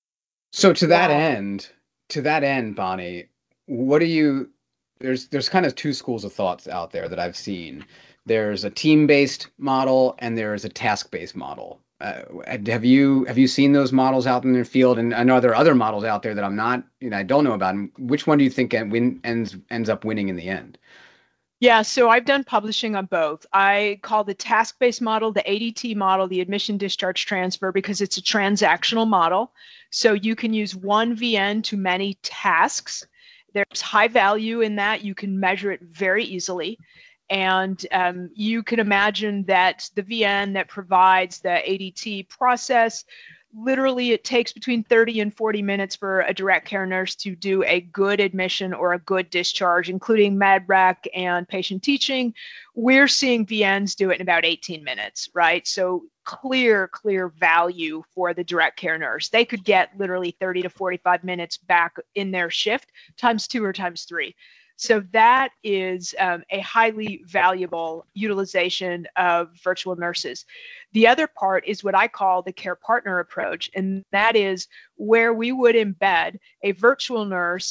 So to that Wow. end, to that end, Bonnie, what do you, there's there's kind of two schools of thoughts out there that I've seen. There's a team-based model and there's a task-based model. Uh, have you have you seen those models out in the field? And I know there are other models out there that I'm not, you know, I don't know about. And which one do you think en- win, ends ends up winning in the end? Yeah, so I've done publishing on both. I call the task-based model the A D T model, the admission discharge transfer, because it's a transactional model. So you can use one V N to many tasks. There's high value in that. You can measure it very easily. And um, you can imagine that the V N that provides the A D T process, literally it takes between thirty and forty minutes for a direct care nurse to do a good admission or a good discharge, including MedRec and patient teaching. We're seeing V Ns do it in about eighteen minutes, right? So clear, clear value for the direct care nurse. They could get literally thirty to forty-five minutes back in their shift, times two or times three. So that is um, a highly valuable utilization of virtual nurses. The other part is what I call the care partner approach, and that is where we would embed a virtual nurse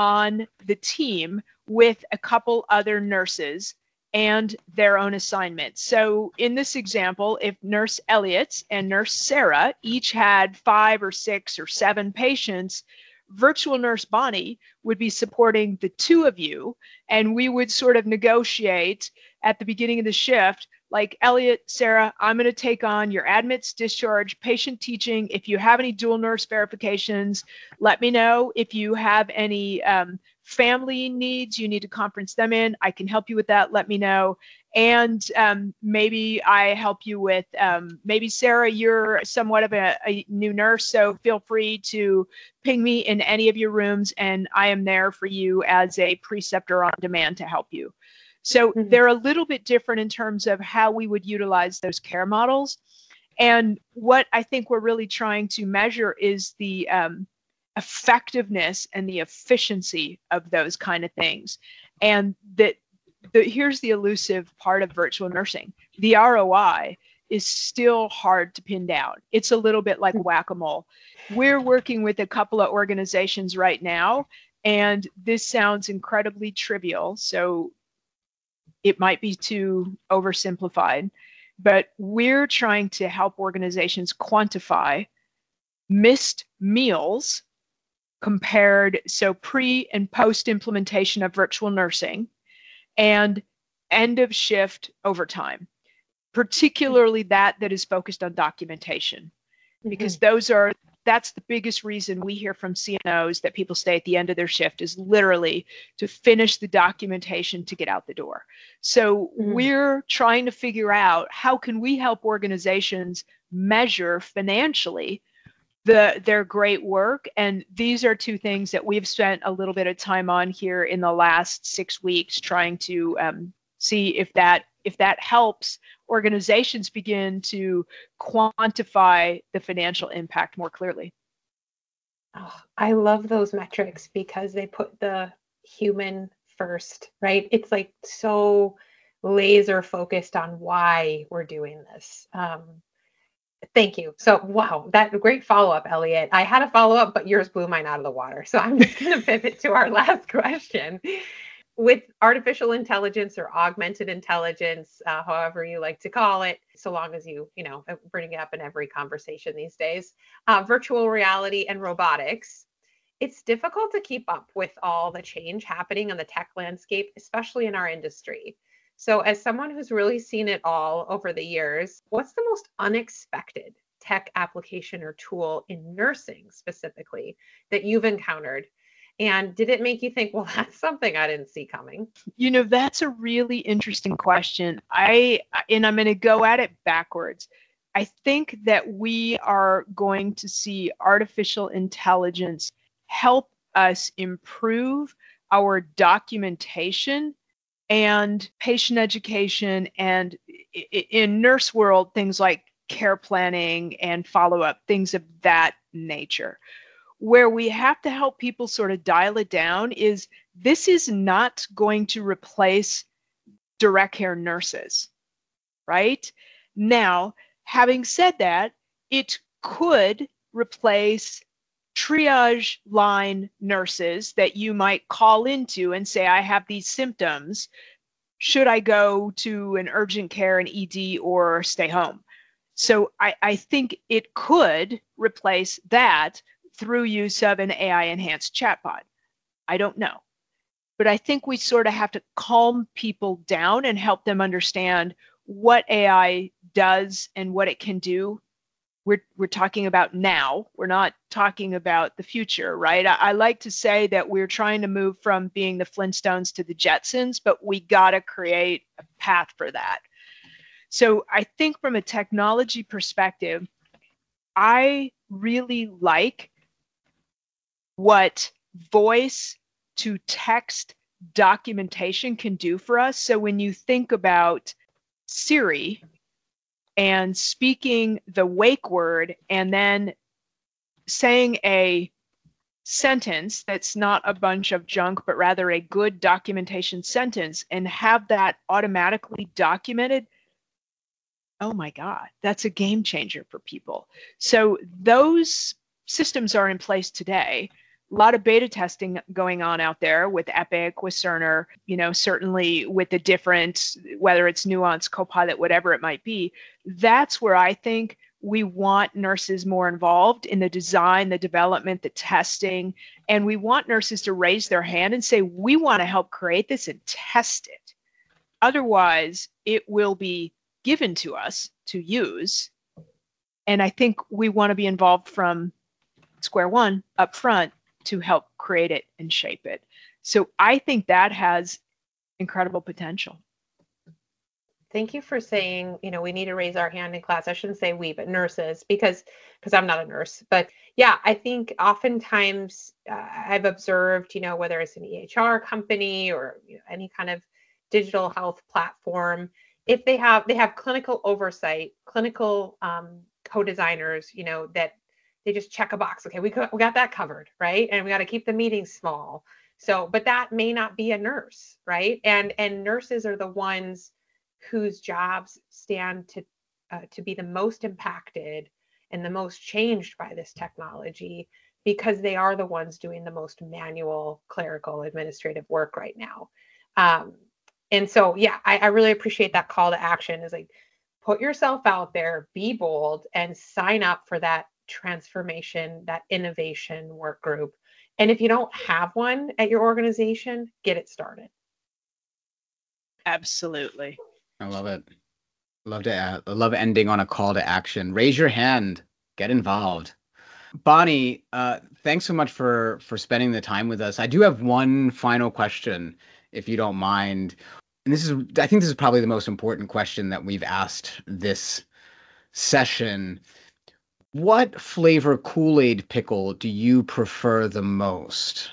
on the team with a couple other nurses and their own assignments. So in this example, if Nurse Elliott and Nurse Sarah each had five or six or seven patients, virtual nurse Bonnie would be supporting the two of you, and we would sort of negotiate at the beginning of the shift, like, Elliott, Sarah, I'm going to take on your admits, discharge, patient teaching. If you have any dual nurse verifications, let me know. If you have any um, family needs, you need to conference them in, I can help you with that. Let me know. And um, maybe I help you with, um, maybe Sarah, you're somewhat of a, a new nurse, so feel free to ping me in any of your rooms, and I am there for you as a preceptor on demand to help you. So mm-hmm. they're a little bit different in terms of how we would utilize those care models. And what I think we're really trying to measure is the um, effectiveness and the efficiency of those kind of things. And that the, here's the elusive part of virtual nursing. The R O I is still hard to pin down. It's a little bit like whack-a-mole. We're working with a couple of organizations right now, and this sounds incredibly trivial, so it might be too oversimplified, but we're trying to help organizations quantify missed meals compared, so pre and post implementation of virtual nursing, and end of shift overtime, particularly that that is focused on documentation, because mm-hmm. those are, that's the biggest reason we hear from C N Os that people stay at the end of their shift, is literally to finish the documentation to get out the door. So mm-hmm. we're trying to figure out how can we help organizations measure financially the their great work. And these are two things that we've spent a little bit of time on here in the last six weeks, trying to um, see if that if that helps organizations begin to quantify the financial impact more clearly. Oh, I love those metrics because they put the human first, right? It's like so laser focused on why we're doing this. Um, thank you. So, wow, that great follow-up, Elliot. I had a follow-up, but yours blew mine out of the water. So I'm just going to pivot to our last question. With artificial intelligence or augmented intelligence, uh, however you like to call it, so long as you, you know, bring it up in every conversation these days, uh, virtual reality and robotics, it's difficult to keep up with all the change happening in the tech landscape, especially in our industry. So as someone who's really seen it all over the years, what's the most unexpected tech application or tool in nursing specifically that you've encountered? And did it make you think, well, that's something I didn't see coming? You know, that's a really interesting question. I, and I'm going to go at it backwards. I think that we are going to see artificial intelligence help us improve our documentation and patient education, and in nurse world, things like care planning and follow-up, things of that nature. Where we have to help people sort of dial it down is this is not going to replace direct care nurses, right? Now, having said that, it could replace triage line nurses that you might call into and say, I have these symptoms. Should I go to an urgent care, an E D, or stay home? So I, I think it could replace that through use of an A I-enhanced chatbot. I don't know. But I think we sort of have to calm people down and help them understand what A I does and what it can do. We're, we're talking about now. We're not talking about the future, right? I, I like to say that we're trying to move from being the Flintstones to the Jetsons, but we got to create a path for that. So I think from a technology perspective, I really like what voice to text documentation can do for us. So when you think about Siri and speaking the wake word and then saying a sentence that's not a bunch of junk, but rather a good documentation sentence, and have that automatically documented, oh my God, that's a game changer for people. So those systems are in place today. A lot of beta testing going on out there with Epic, with Cerner, you know, certainly with the different, whether it's Nuance, Copilot, whatever it might be. That's where I think we want nurses more involved in the design, the development, the testing, and we want nurses to raise their hand and say, we want to help create this and test it. Otherwise, it will be given to us to use. And I think we want to be involved from square one up front to help create it and shape it. So I think that has incredible potential. Thank you for saying, you know, we need to raise our hand in class. I shouldn't say we, but nurses, because because I'm not a nurse. But yeah, I think oftentimes uh, I've observed, you know, whether it's an E H R company or you know, any kind of digital health platform, if they have they have clinical oversight, clinical um, co-designers, you know, that they just check a box. Okay, we got, we got that covered, right? And we got to keep the meetings small. So, but that may not be a nurse, right? And and nurses are the ones whose jobs stand to uh, to be the most impacted and the most changed by this technology, because they are the ones doing the most manual, clerical, administrative work right now. Um, and so, yeah, I, I really appreciate that call to action, is like, put yourself out there, be bold, and sign up for that transformation, that innovation work group. And if you don't have one at your organization, get it started. Absolutely. I love it. Love to uh, I love ending on a call to action. Raise your hand. Get involved. Bonnie, uh, thanks so much for for spending the time with us. I do have one final question, if you don't mind. And this is, I think this is probably the most important question that we've asked this session. What flavor Kool-Aid pickle do you prefer the most?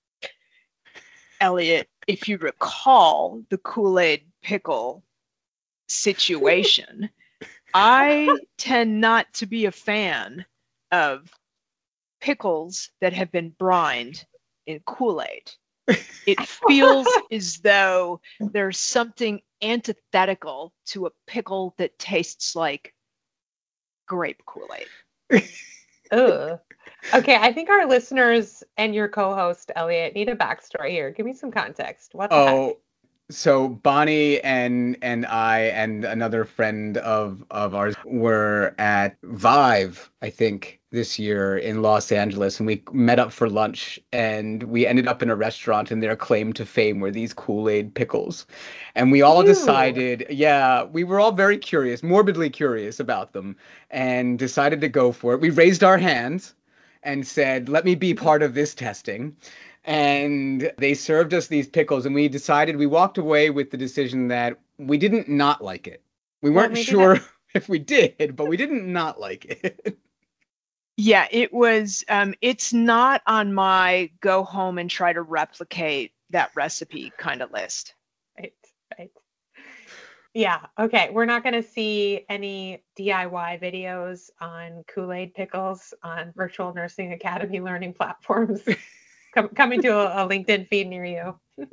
Elliot, if you recall the Kool-Aid pickle situation, I tend not to be a fan of pickles that have been brined in Kool-Aid. It feels as though there's something antithetical to a pickle that tastes like grape Kool-Aid. Ugh. Okay, I think our listeners and your co-host Elliot need a backstory here. Give me some context. What the Oh, heck? so Bonnie and and I and another friend of of ours were at Vive, I think, this year in Los Angeles, and we met up for lunch, and we ended up in a restaurant, and their claim to fame were these Kool-Aid pickles. And we all Ew. decided, yeah, we were all very curious, morbidly curious about them, and decided to go for it. We raised our hands and said, let me be part of this testing. And they served us these pickles, and we decided, we walked away with the decision that we didn't not like it. We Well, weren't maybe sure that- if we did, but we didn't not like it. Yeah, it was, um, it's not on my go home and try to replicate that recipe kind of list. Right, right. Yeah, okay. We're not going to see any D I Y videos on Kool-Aid pickles on Virtual Nursing Academy learning platforms com- coming to a, a LinkedIn feed near you.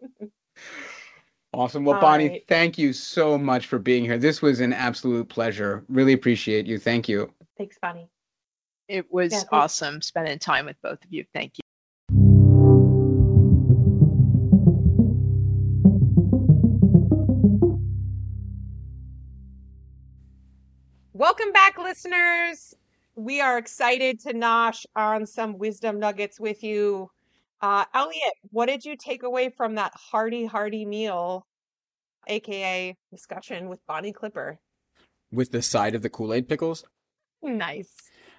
Awesome. Well, All Bonnie, right. thank you so much for being here. This was an absolute pleasure. Really appreciate you. Thank you. Thanks, Bonnie. It was Yeah, thanks. awesome spending time with both of you. Thank you. Welcome back, listeners. We are excited to nosh on some wisdom nuggets with you. Uh, Elliot, what did you take away from that hearty, hearty meal, aka discussion with Bonnie Clipper? With the side of the Kool-Aid pickles? Nice.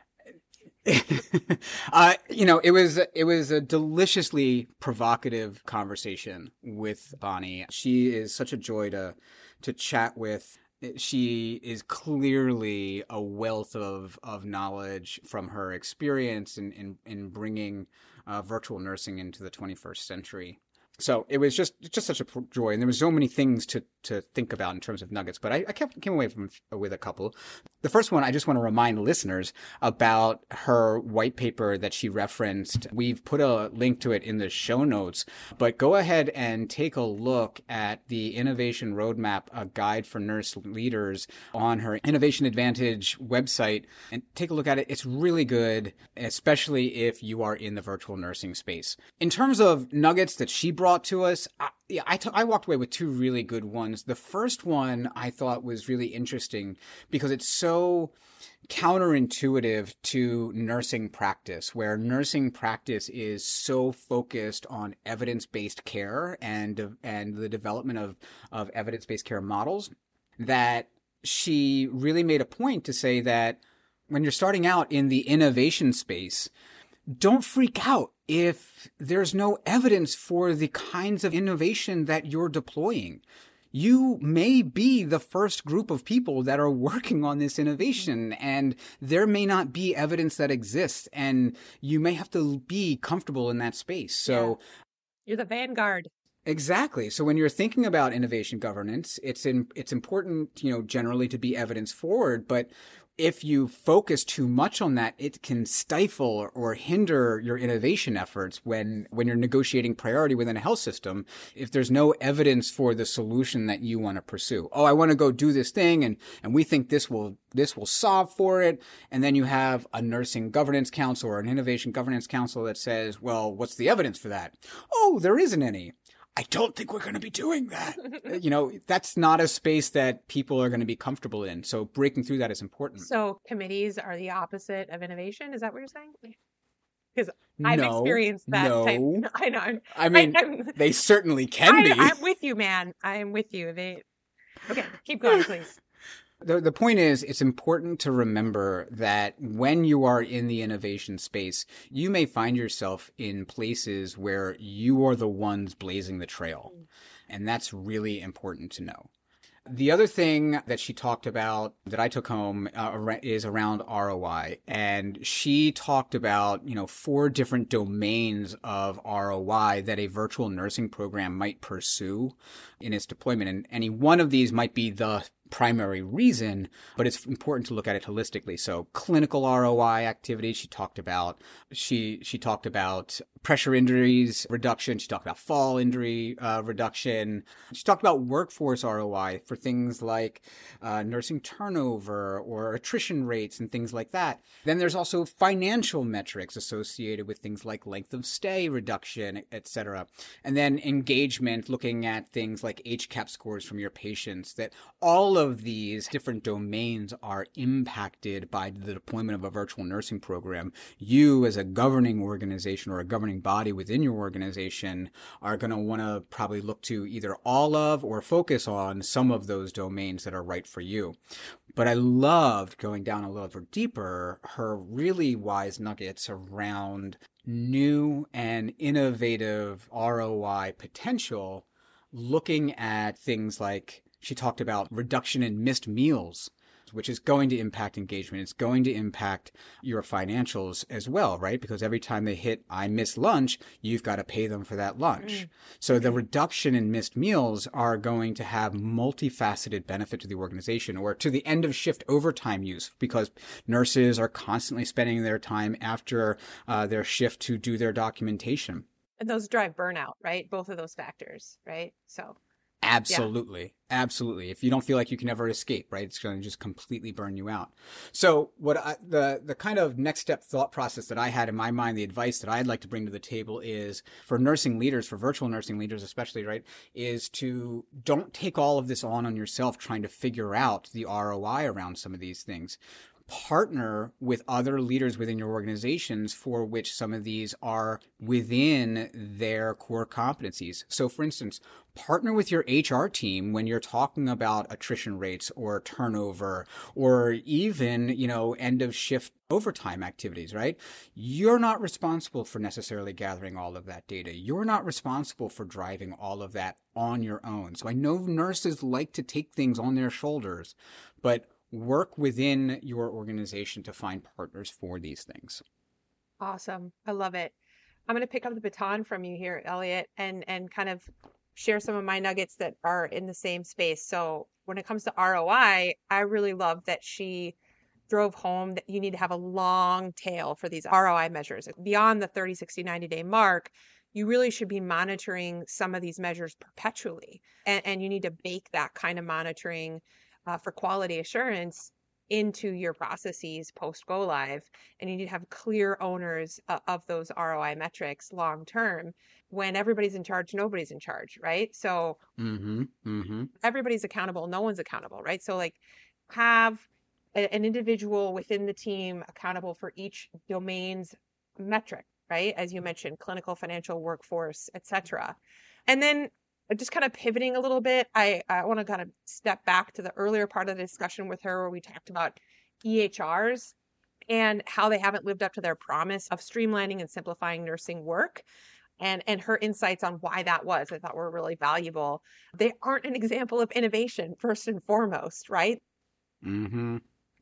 uh, you know, it was it was a deliciously provocative conversation with Bonnie. She is such a joy to to chat with. She is clearly a wealth of, of knowledge from her experience in, in, in bringing uh, virtual nursing into the twenty-first century. So it was just just such a joy, and there were so many things to, to think about in terms of nuggets. But I, I kept, came away from with a couple. The first one, I just want to remind listeners about her white paper that she referenced. We've put a link to it in the show notes, but go ahead and take a look at the Innovation Roadmap, a guide for nurse leaders, on her Innovation Advantage website, and take a look at it. It's really good, especially if you are in the virtual nursing space. In terms of nuggets that she brought to us, I, yeah, I, t- I walked away with two really good ones. The first one I thought was really interesting because it's so counterintuitive to nursing practice, where nursing practice is so focused on evidence-based care and and the development of, of evidence-based care models, that she really made a point to say that when you're starting out in the innovation space, don't freak out if there's no evidence for the kinds of innovation that you're deploying. You may be the first group of people that are working on this innovation, and there may not be evidence that exists, and you may have to be comfortable in that space. So Yeah. You're the vanguard. Exactly. So when you're thinking about innovation governance, it's in, it's important, you know, generally to be evidence forward, but if you focus too much on that, it can stifle or hinder your innovation efforts when, when you're negotiating priority within a health system. If there's no evidence for the solution that you want to pursue, oh, I want to go do this thing, and, and we think this will this will solve for it. And then you have a nursing governance council or an innovation governance council that says, well, what's the evidence for that? Oh, there isn't any. I don't think we're going to be doing that. You know, that's not a space that people are going to be comfortable in. So breaking through that is important. So committees are the opposite of innovation. Is that what you're saying? Because I've no, experienced that. No, type. I know. I'm, I mean, I, they certainly can I, be. I'm with you, man. I am with you. They. Okay, keep going, please. The, the point is, it's important to remember that when you are in the innovation space, you may find yourself in places where you are the ones blazing the trail. And that's really important to know. The other thing that she talked about that I took home uh, is around R O I. And she talked about, you know, four different domains of R O I that a virtual nursing program might pursue in its deployment. And any one of these might be the primary reason, but it's important to look at it holistically. So clinical R O I activities she talked about. She she talked about pressure injuries reduction. She talked about fall injury uh, reduction. She talked about workforce R O I for things like uh, nursing turnover or attrition rates and things like that. Then there's also financial metrics associated with things like length of stay reduction, et cetera. And then engagement, looking at things like H C A P scores from your patients. That all of these different domains are impacted by the deployment of a virtual nursing program. You as a governing organization or a governing body within your organization are going to want to probably look to either all of or focus on some of those domains that are right for you. But I loved going down a little deeper, her really wise nuggets around new and innovative R O I potential, looking at things like she talked about reduction in missed meals, which is going to impact engagement. It's going to impact your financials as well, right? Because every time they hit, I miss lunch, you've got to pay them for that lunch. Mm. So the reduction in missed meals are going to have multifaceted benefit to the organization or to the end of shift overtime use, because nurses are constantly spending their time after uh, their shift to do their documentation. And those drive burnout, right? Both of those factors, right? So. Absolutely. Yeah. Absolutely. If you don't feel like you can ever escape, right, it's going to just completely burn you out. So what I, the, the kind of next step thought process that I had in my mind, the advice that I'd like to bring to the table is for nursing leaders, for virtual nursing leaders especially, right, is to don't take all of this on on yourself trying to figure out the R O I around some of these things. Partner with other leaders within your organizations for which some of these are within their core competencies. So for instance, partner with your H R team when you're talking about attrition rates or turnover or even, you know, end of shift overtime activities, right? You're not responsible for necessarily gathering all of that data. You're not responsible for driving all of that on your own. So I know nurses like to take things on their shoulders, but work within your organization to find partners for these things. Awesome. I love it. I'm going to pick up the baton from you here, Elliot, and, and kind of share some of my nuggets that are in the same space. So when it comes to R O I, I really love that she drove home that you need to have a long tail for these R O I measures. Beyond the thirty, sixty, ninety day mark, you really should be monitoring some of these measures perpetually. And, and you need to bake that kind of monitoring Uh, for quality assurance into your processes post go live. And you need to have clear owners uh, of those R O I metrics long term. When everybody's in charge, nobody's in charge, right? So mm-hmm, mm-hmm. everybody's accountable, no one's accountable, right? So like have a, an individual within the team accountable for each domain's metric, right? As you mentioned, clinical, financial, workforce, et cetera. And then just kind of pivoting a little bit, I, I want to kind of step back to the earlier part of the discussion with her where we talked about E H Rs and how they haven't lived up to their promise of streamlining and simplifying nursing work. And, and her insights on why that was, I thought were really valuable. They aren't an example of innovation, first and foremost, right? Mm-hmm.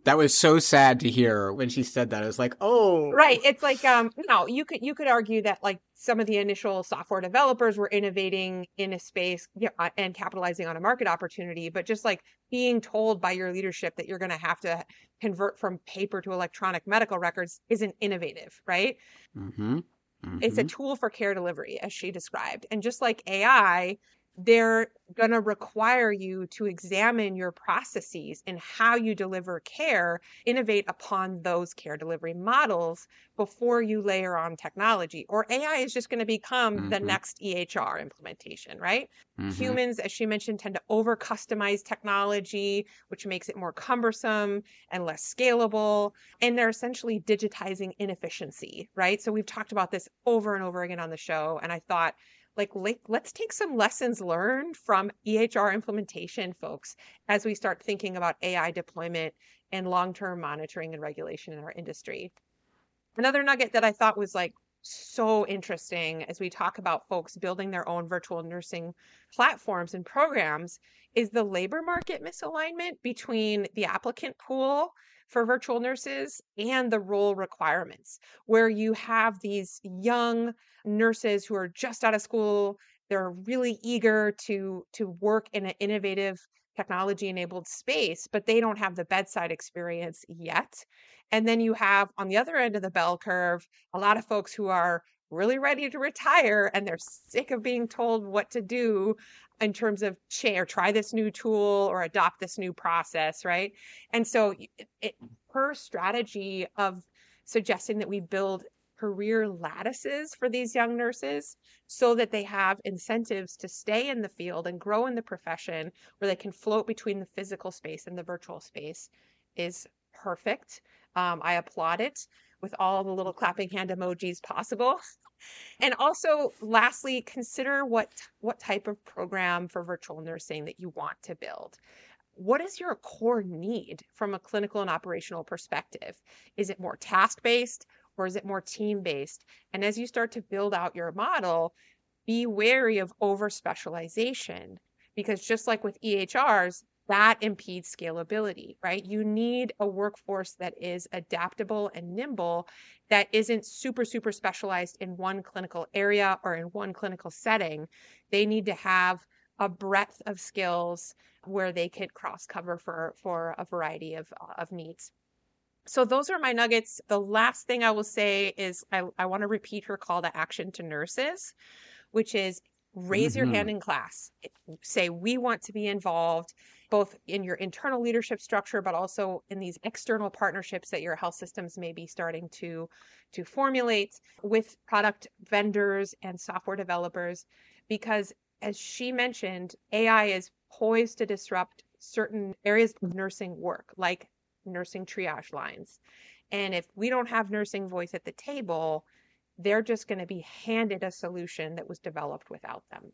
That was so sad to hear when she said that. I was like, oh. Right. It's like, um, no, you could you could argue that like some of the initial software developers were innovating in a space, yeah, uh, and capitalizing on a market opportunity, but just like being told by your leadership that you're going to have to convert from paper to electronic medical records isn't innovative, right? Mm-hmm. Mm-hmm. It's a tool for care delivery, as she described. And just like A I, they're going to require you to examine your processes and how you deliver care, innovate upon those care delivery models before you layer on technology. Or A I is just going to become mm-hmm. the next E H R implementation, right? Mm-hmm. Humans, as she mentioned, tend to over customize technology, which makes it more cumbersome and less scalable. And they're essentially digitizing inefficiency, right? So we've talked about this over and over again on the show. And I thought, Like, like, let's take some lessons learned from E H R implementation, folks, as we start thinking about A I deployment and long-term monitoring and regulation in our industry. Another nugget that I thought was like so interesting as we talk about folks building their own virtual nursing platforms and programs is the labor market misalignment between the applicant pool for virtual nurses and the role requirements, where you have these young nurses who are just out of school. They're really eager to to work in an innovative technology enabled space, but they don't have the bedside experience yet. And then you have on the other end of the bell curve, a lot of folks who are really ready to retire and they're sick of being told what to do in terms of share, try this new tool or adopt this new process, right? And so it, it, her strategy of suggesting that we build career lattices for these young nurses so that they have incentives to stay in the field and grow in the profession where they can float between the physical space and the virtual space is perfect. Um, I applaud it with all the little clapping hand emojis possible. And also, lastly, consider what, what type of program for virtual nursing that you want to build. What is your core need from a clinical and operational perspective? Is it more task-based or is it more team-based? And as you start to build out your model, be wary of over-specialization, because just like with E H Rs, that impedes scalability, right? You need a workforce that is adaptable and nimble, that isn't super, super specialized in one clinical area or in one clinical setting. They need to have a breadth of skills where they could cross cover for, for a variety of, of needs. So those are my nuggets. The last thing I will say is I, I want to repeat her call to action to nurses, which is raise mm-hmm. your hand in class. Say, we want to be involved both in your internal leadership structure, but also in these external partnerships that your health systems may be starting to, to formulate with product vendors and software developers. Because as she mentioned, A I is poised to disrupt certain areas of nursing work, like nursing triage lines. And if we don't have nursing voice at the table, they're just going to be handed a solution that was developed without them.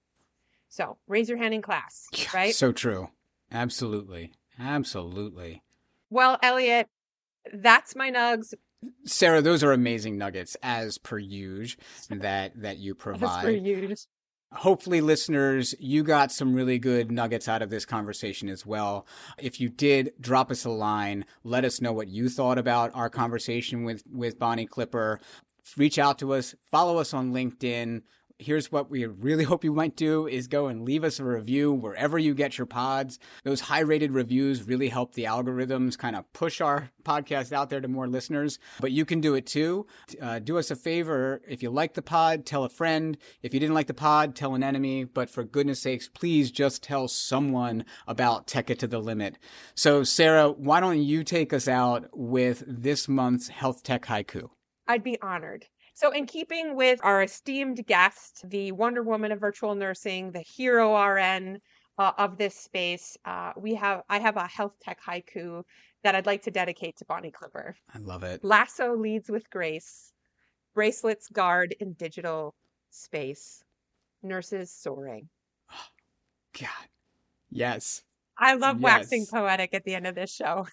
So raise your hand in class, right? So true. Absolutely. Absolutely. Well, Elliot, that's my nugs. Sarah, those are amazing nuggets, as per usual, that, that you provide. As per usual. Hopefully, listeners, you got some really good nuggets out of this conversation as well. If you did, drop us a line. Let us know what you thought about our conversation with, with Bonnie Clipper. Reach out to us. Follow us on LinkedIn. Here's what we really hope you might do is go and leave us a review wherever you get your pods. Those high-rated reviews really help the algorithms kind of push our podcast out there to more listeners. But you can do it too. Uh, do us a favor. If you like the pod, tell a friend. If you didn't like the pod, tell an enemy. But for goodness sakes, please just tell someone about Tech It to the Limit. So, Sarah, why don't you take us out with this month's Health Tech Haiku? I'd be honored. So in keeping with our esteemed guest, the Wonder Woman of virtual nursing, the hero R N uh, of this space, uh, we have I have a health tech haiku that I'd like to dedicate to Bonnie Clipper. I love it. Lasso leads with grace. Bracelets guard in digital space. Nurses soaring. Oh, God. Yes. I love yes. waxing poetic at the end of this show.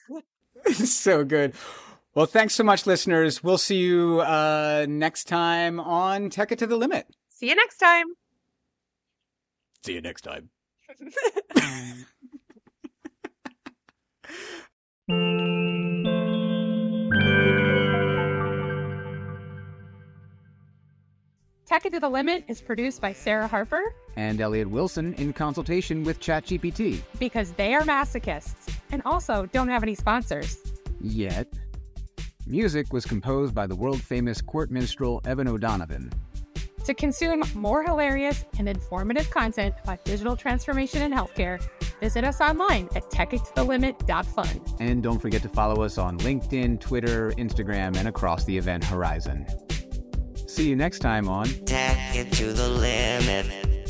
So good. Well, thanks so much, listeners. We'll see you uh, next time on Tech It to the Limit. See you next time. See you next time. Tech It to the Limit is produced by Sarah Harper and Elliot Wilson in consultation with ChatGPT. because they are masochists and also don't have any sponsors. Yet. Music was composed by the world-famous court minstrel Evan O'Donovan. To consume more hilarious and informative content about digital transformation in healthcare, visit us online at tech it to the limit dot fun. And don't forget to follow us on LinkedIn, Twitter, Instagram, and across the event horizon. See you next time on Tech it to the limit.